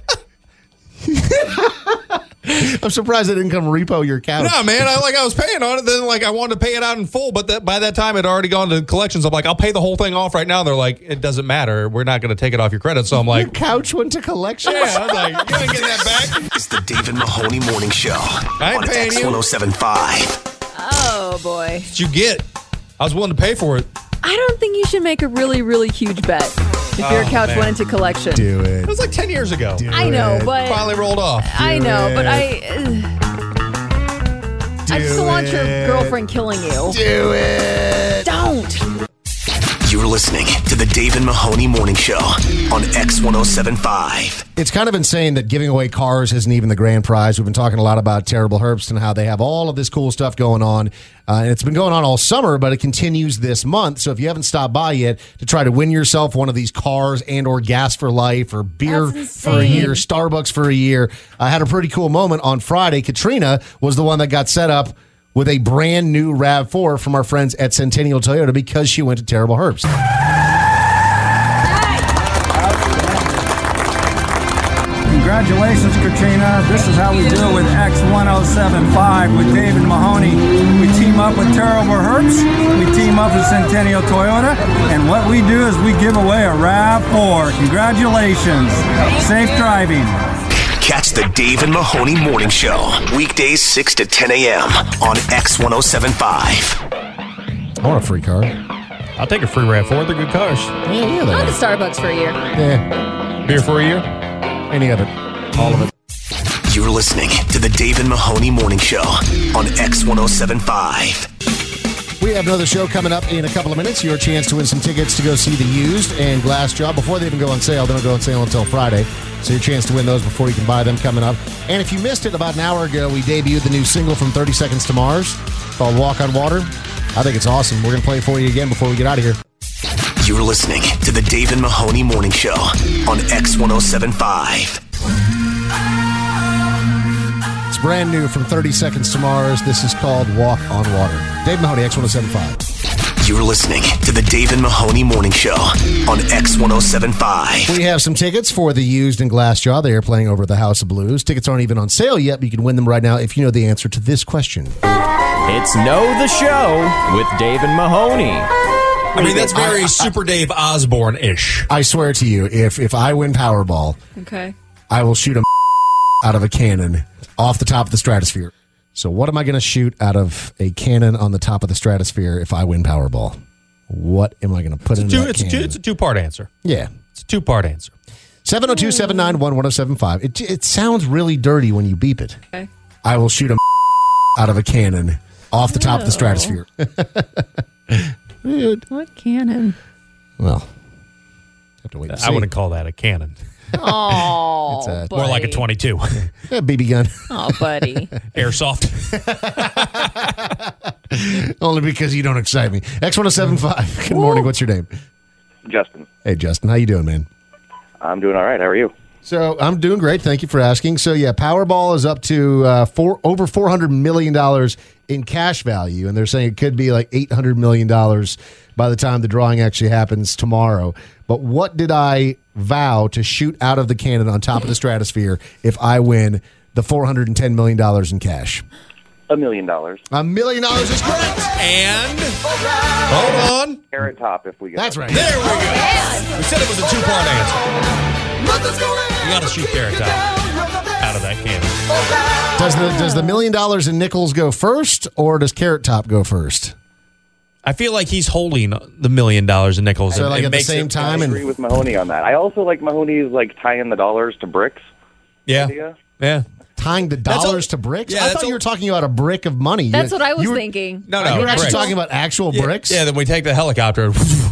I'm surprised they didn't come repo your couch. No, man. I like I was paying on it. Then like I wanted to pay it out in full, but that, by that time it had already gone to collections. I'm like, I'll pay the whole thing off right now. They're like, it doesn't matter. We're not going to take it off your credit. So I'm Your like, couch went to collections. yeah. I was like, you ain't getting that back. It's the David Mahoney Morning Show I ain't on paying X you. one oh seven point five. Oh boy. What you get? I was willing to pay for it. I don't think you should make a really, really huge bet if your Oh, couch man. went into collection. Do It it. was like ten years ago. Do I know, it. but Finally rolled off. I know, but it. I uh, I just Do don't want your it. girlfriend killing you. Do it. Don't. You're listening to the David Mahoney Morning Show on X one oh seven point five. It's kind of insane that giving away cars isn't even the grand prize. We've been talking a lot about Terrible Herbst and how they have all of this cool stuff going on. Uh, and it's been going on all summer, but it continues this month. So if you haven't stopped by yet to try to win yourself one of these cars and or gas for life or beer That's for a insane. year, Starbucks for a year, I had a pretty cool moment on Friday. Katrina was the one that got set up with a brand new RAV four from our friends at Centennial Toyota because she went to Terrible Herbst. Congratulations, Katrina. This is how we do it with X one oh seven point five with David Mahoney. We team up up with Terrible Herbs. We team up with Centennial Toyota. And what we do is we give away a RAV four. Congratulations. Safe driving. Catch the Dave and Mahoney Morning Show. Weekdays six to ten a.m. on X ten seventy-five. I want a free car. I'll take a free RAV four. They're good cars. Yeah, yeah, Go they to are. Starbucks for a year. Yeah. Beer for a year? Any of it. All of it. You're listening to the Dave and Mahoney Morning Show on X ten seventy-five. We have another show coming up in a couple of minutes. Your chance to win some tickets to go see The Used and Glassjaw before they even go on sale. They don't go on sale until Friday. So your chance to win those before you can buy them coming up. And if you missed it, about an hour ago, we debuted the new single from thirty seconds to Mars called Walk on Water. I think it's awesome. We're going to play it for you again before we get out of here. You're listening to the Dave and Mahoney Morning Show on X ten seventy-five. It's brand new from thirty seconds to Mars. This is called Walk on Water. Dave Mahoney, X ten seventy-five. You're listening to the Dave and Mahoney Morning Show on X ten seventy-five. We have some tickets for The Used and Glassjaw. They are playing over at the House of Blues. Tickets aren't even on sale yet, but you can win them right now if you know the answer to this question. It's Know the Show with Dave and Mahoney. I mean, that's very Super Dave Osborne-ish. I swear to you, if if I win Powerball, Okay. I will shoot a out of a cannon off the top of the stratosphere. So what am I going to shoot out of a cannon on the top of the stratosphere if I win Powerball? What am I going to put in Two, that it's, a two, cannon? it's a two-part answer. Yeah. It's a two-part answer. seven oh two, seven nine one, one oh seven five. It, it sounds really dirty when you beep it. Okay. I will shoot a out of a cannon off the top of the Ew. stratosphere. What cannon? Well, have to wait and see. I wouldn't call that a cannon. Oh, It's a- More like a twenty-two. Yeah, B B gun. Oh, buddy. Airsoft. Only because you don't excite me. X ten seventy-five. Good morning. What's your name? Justin. Hey, Justin. How you doing, man? I'm doing all right. How are you? So I'm doing great. Thank you for asking. So yeah, Powerball is up to uh, four over four hundred million dollars in cash value, and they're saying it could be like eight hundred million dollars by the time the drawing actually happens tomorrow. But what did I vow to shoot out of the cannon on top of the stratosphere if I win the four hundred ten million dollars in cash? A million dollars. A million dollars is correct. And hold on. Carrot Top, if we get. That's right. There we go. We said it was a two-part answer. You got to shoot Carrot Top out of that cannon. Does the does the million dollars in nickels go first, or does Carrot Top go first? I feel like he's holding the million dollars in nickels. So and like it at the makes same it- time, I and agree with Mahoney on that. I also like Mahoney's like tying the dollars to bricks. Yeah. idea. Yeah. tying the That's dollars a- to bricks. yeah, I that's thought a- you were talking about a brick of money. That's You- what I was you were- thinking. No, no. you were actually bricks. talking about actual Yeah, bricks. Yeah, then we take the helicopter.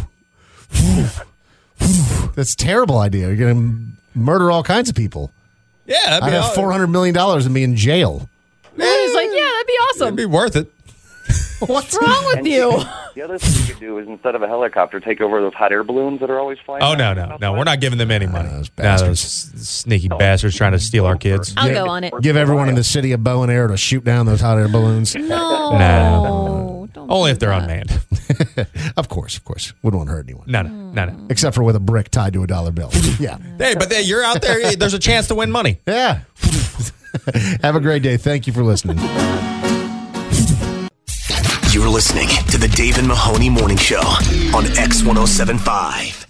That's a terrible idea. You're going to murder all kinds of people. Yeah, that'd I'd be have all- four hundred million dollars and be in jail. I was like, yeah, that'd be awesome. It'd be worth it. What's wrong with And you? The other thing you could do is instead of a helicopter, take over those hot air balloons that are always flying. Oh, no, around. no. No, we're not giving them any money. those No, bastards. those sneaky bastards trying to steal our kids. I'll go on it. Give everyone in the city a bow and arrow to shoot down those hot air balloons. No. No. Don't Only do if they're that. unmanned. Of course, of course. Wouldn't want to hurt anyone. No, no, no, no. Except for with a brick tied to a dollar bill. Yeah. Hey, but you're out there. There's a chance to win money. Yeah. Have a great day. Thank you for listening. You're listening to the Dave and Mahoney Morning Show on X ten seventy-five.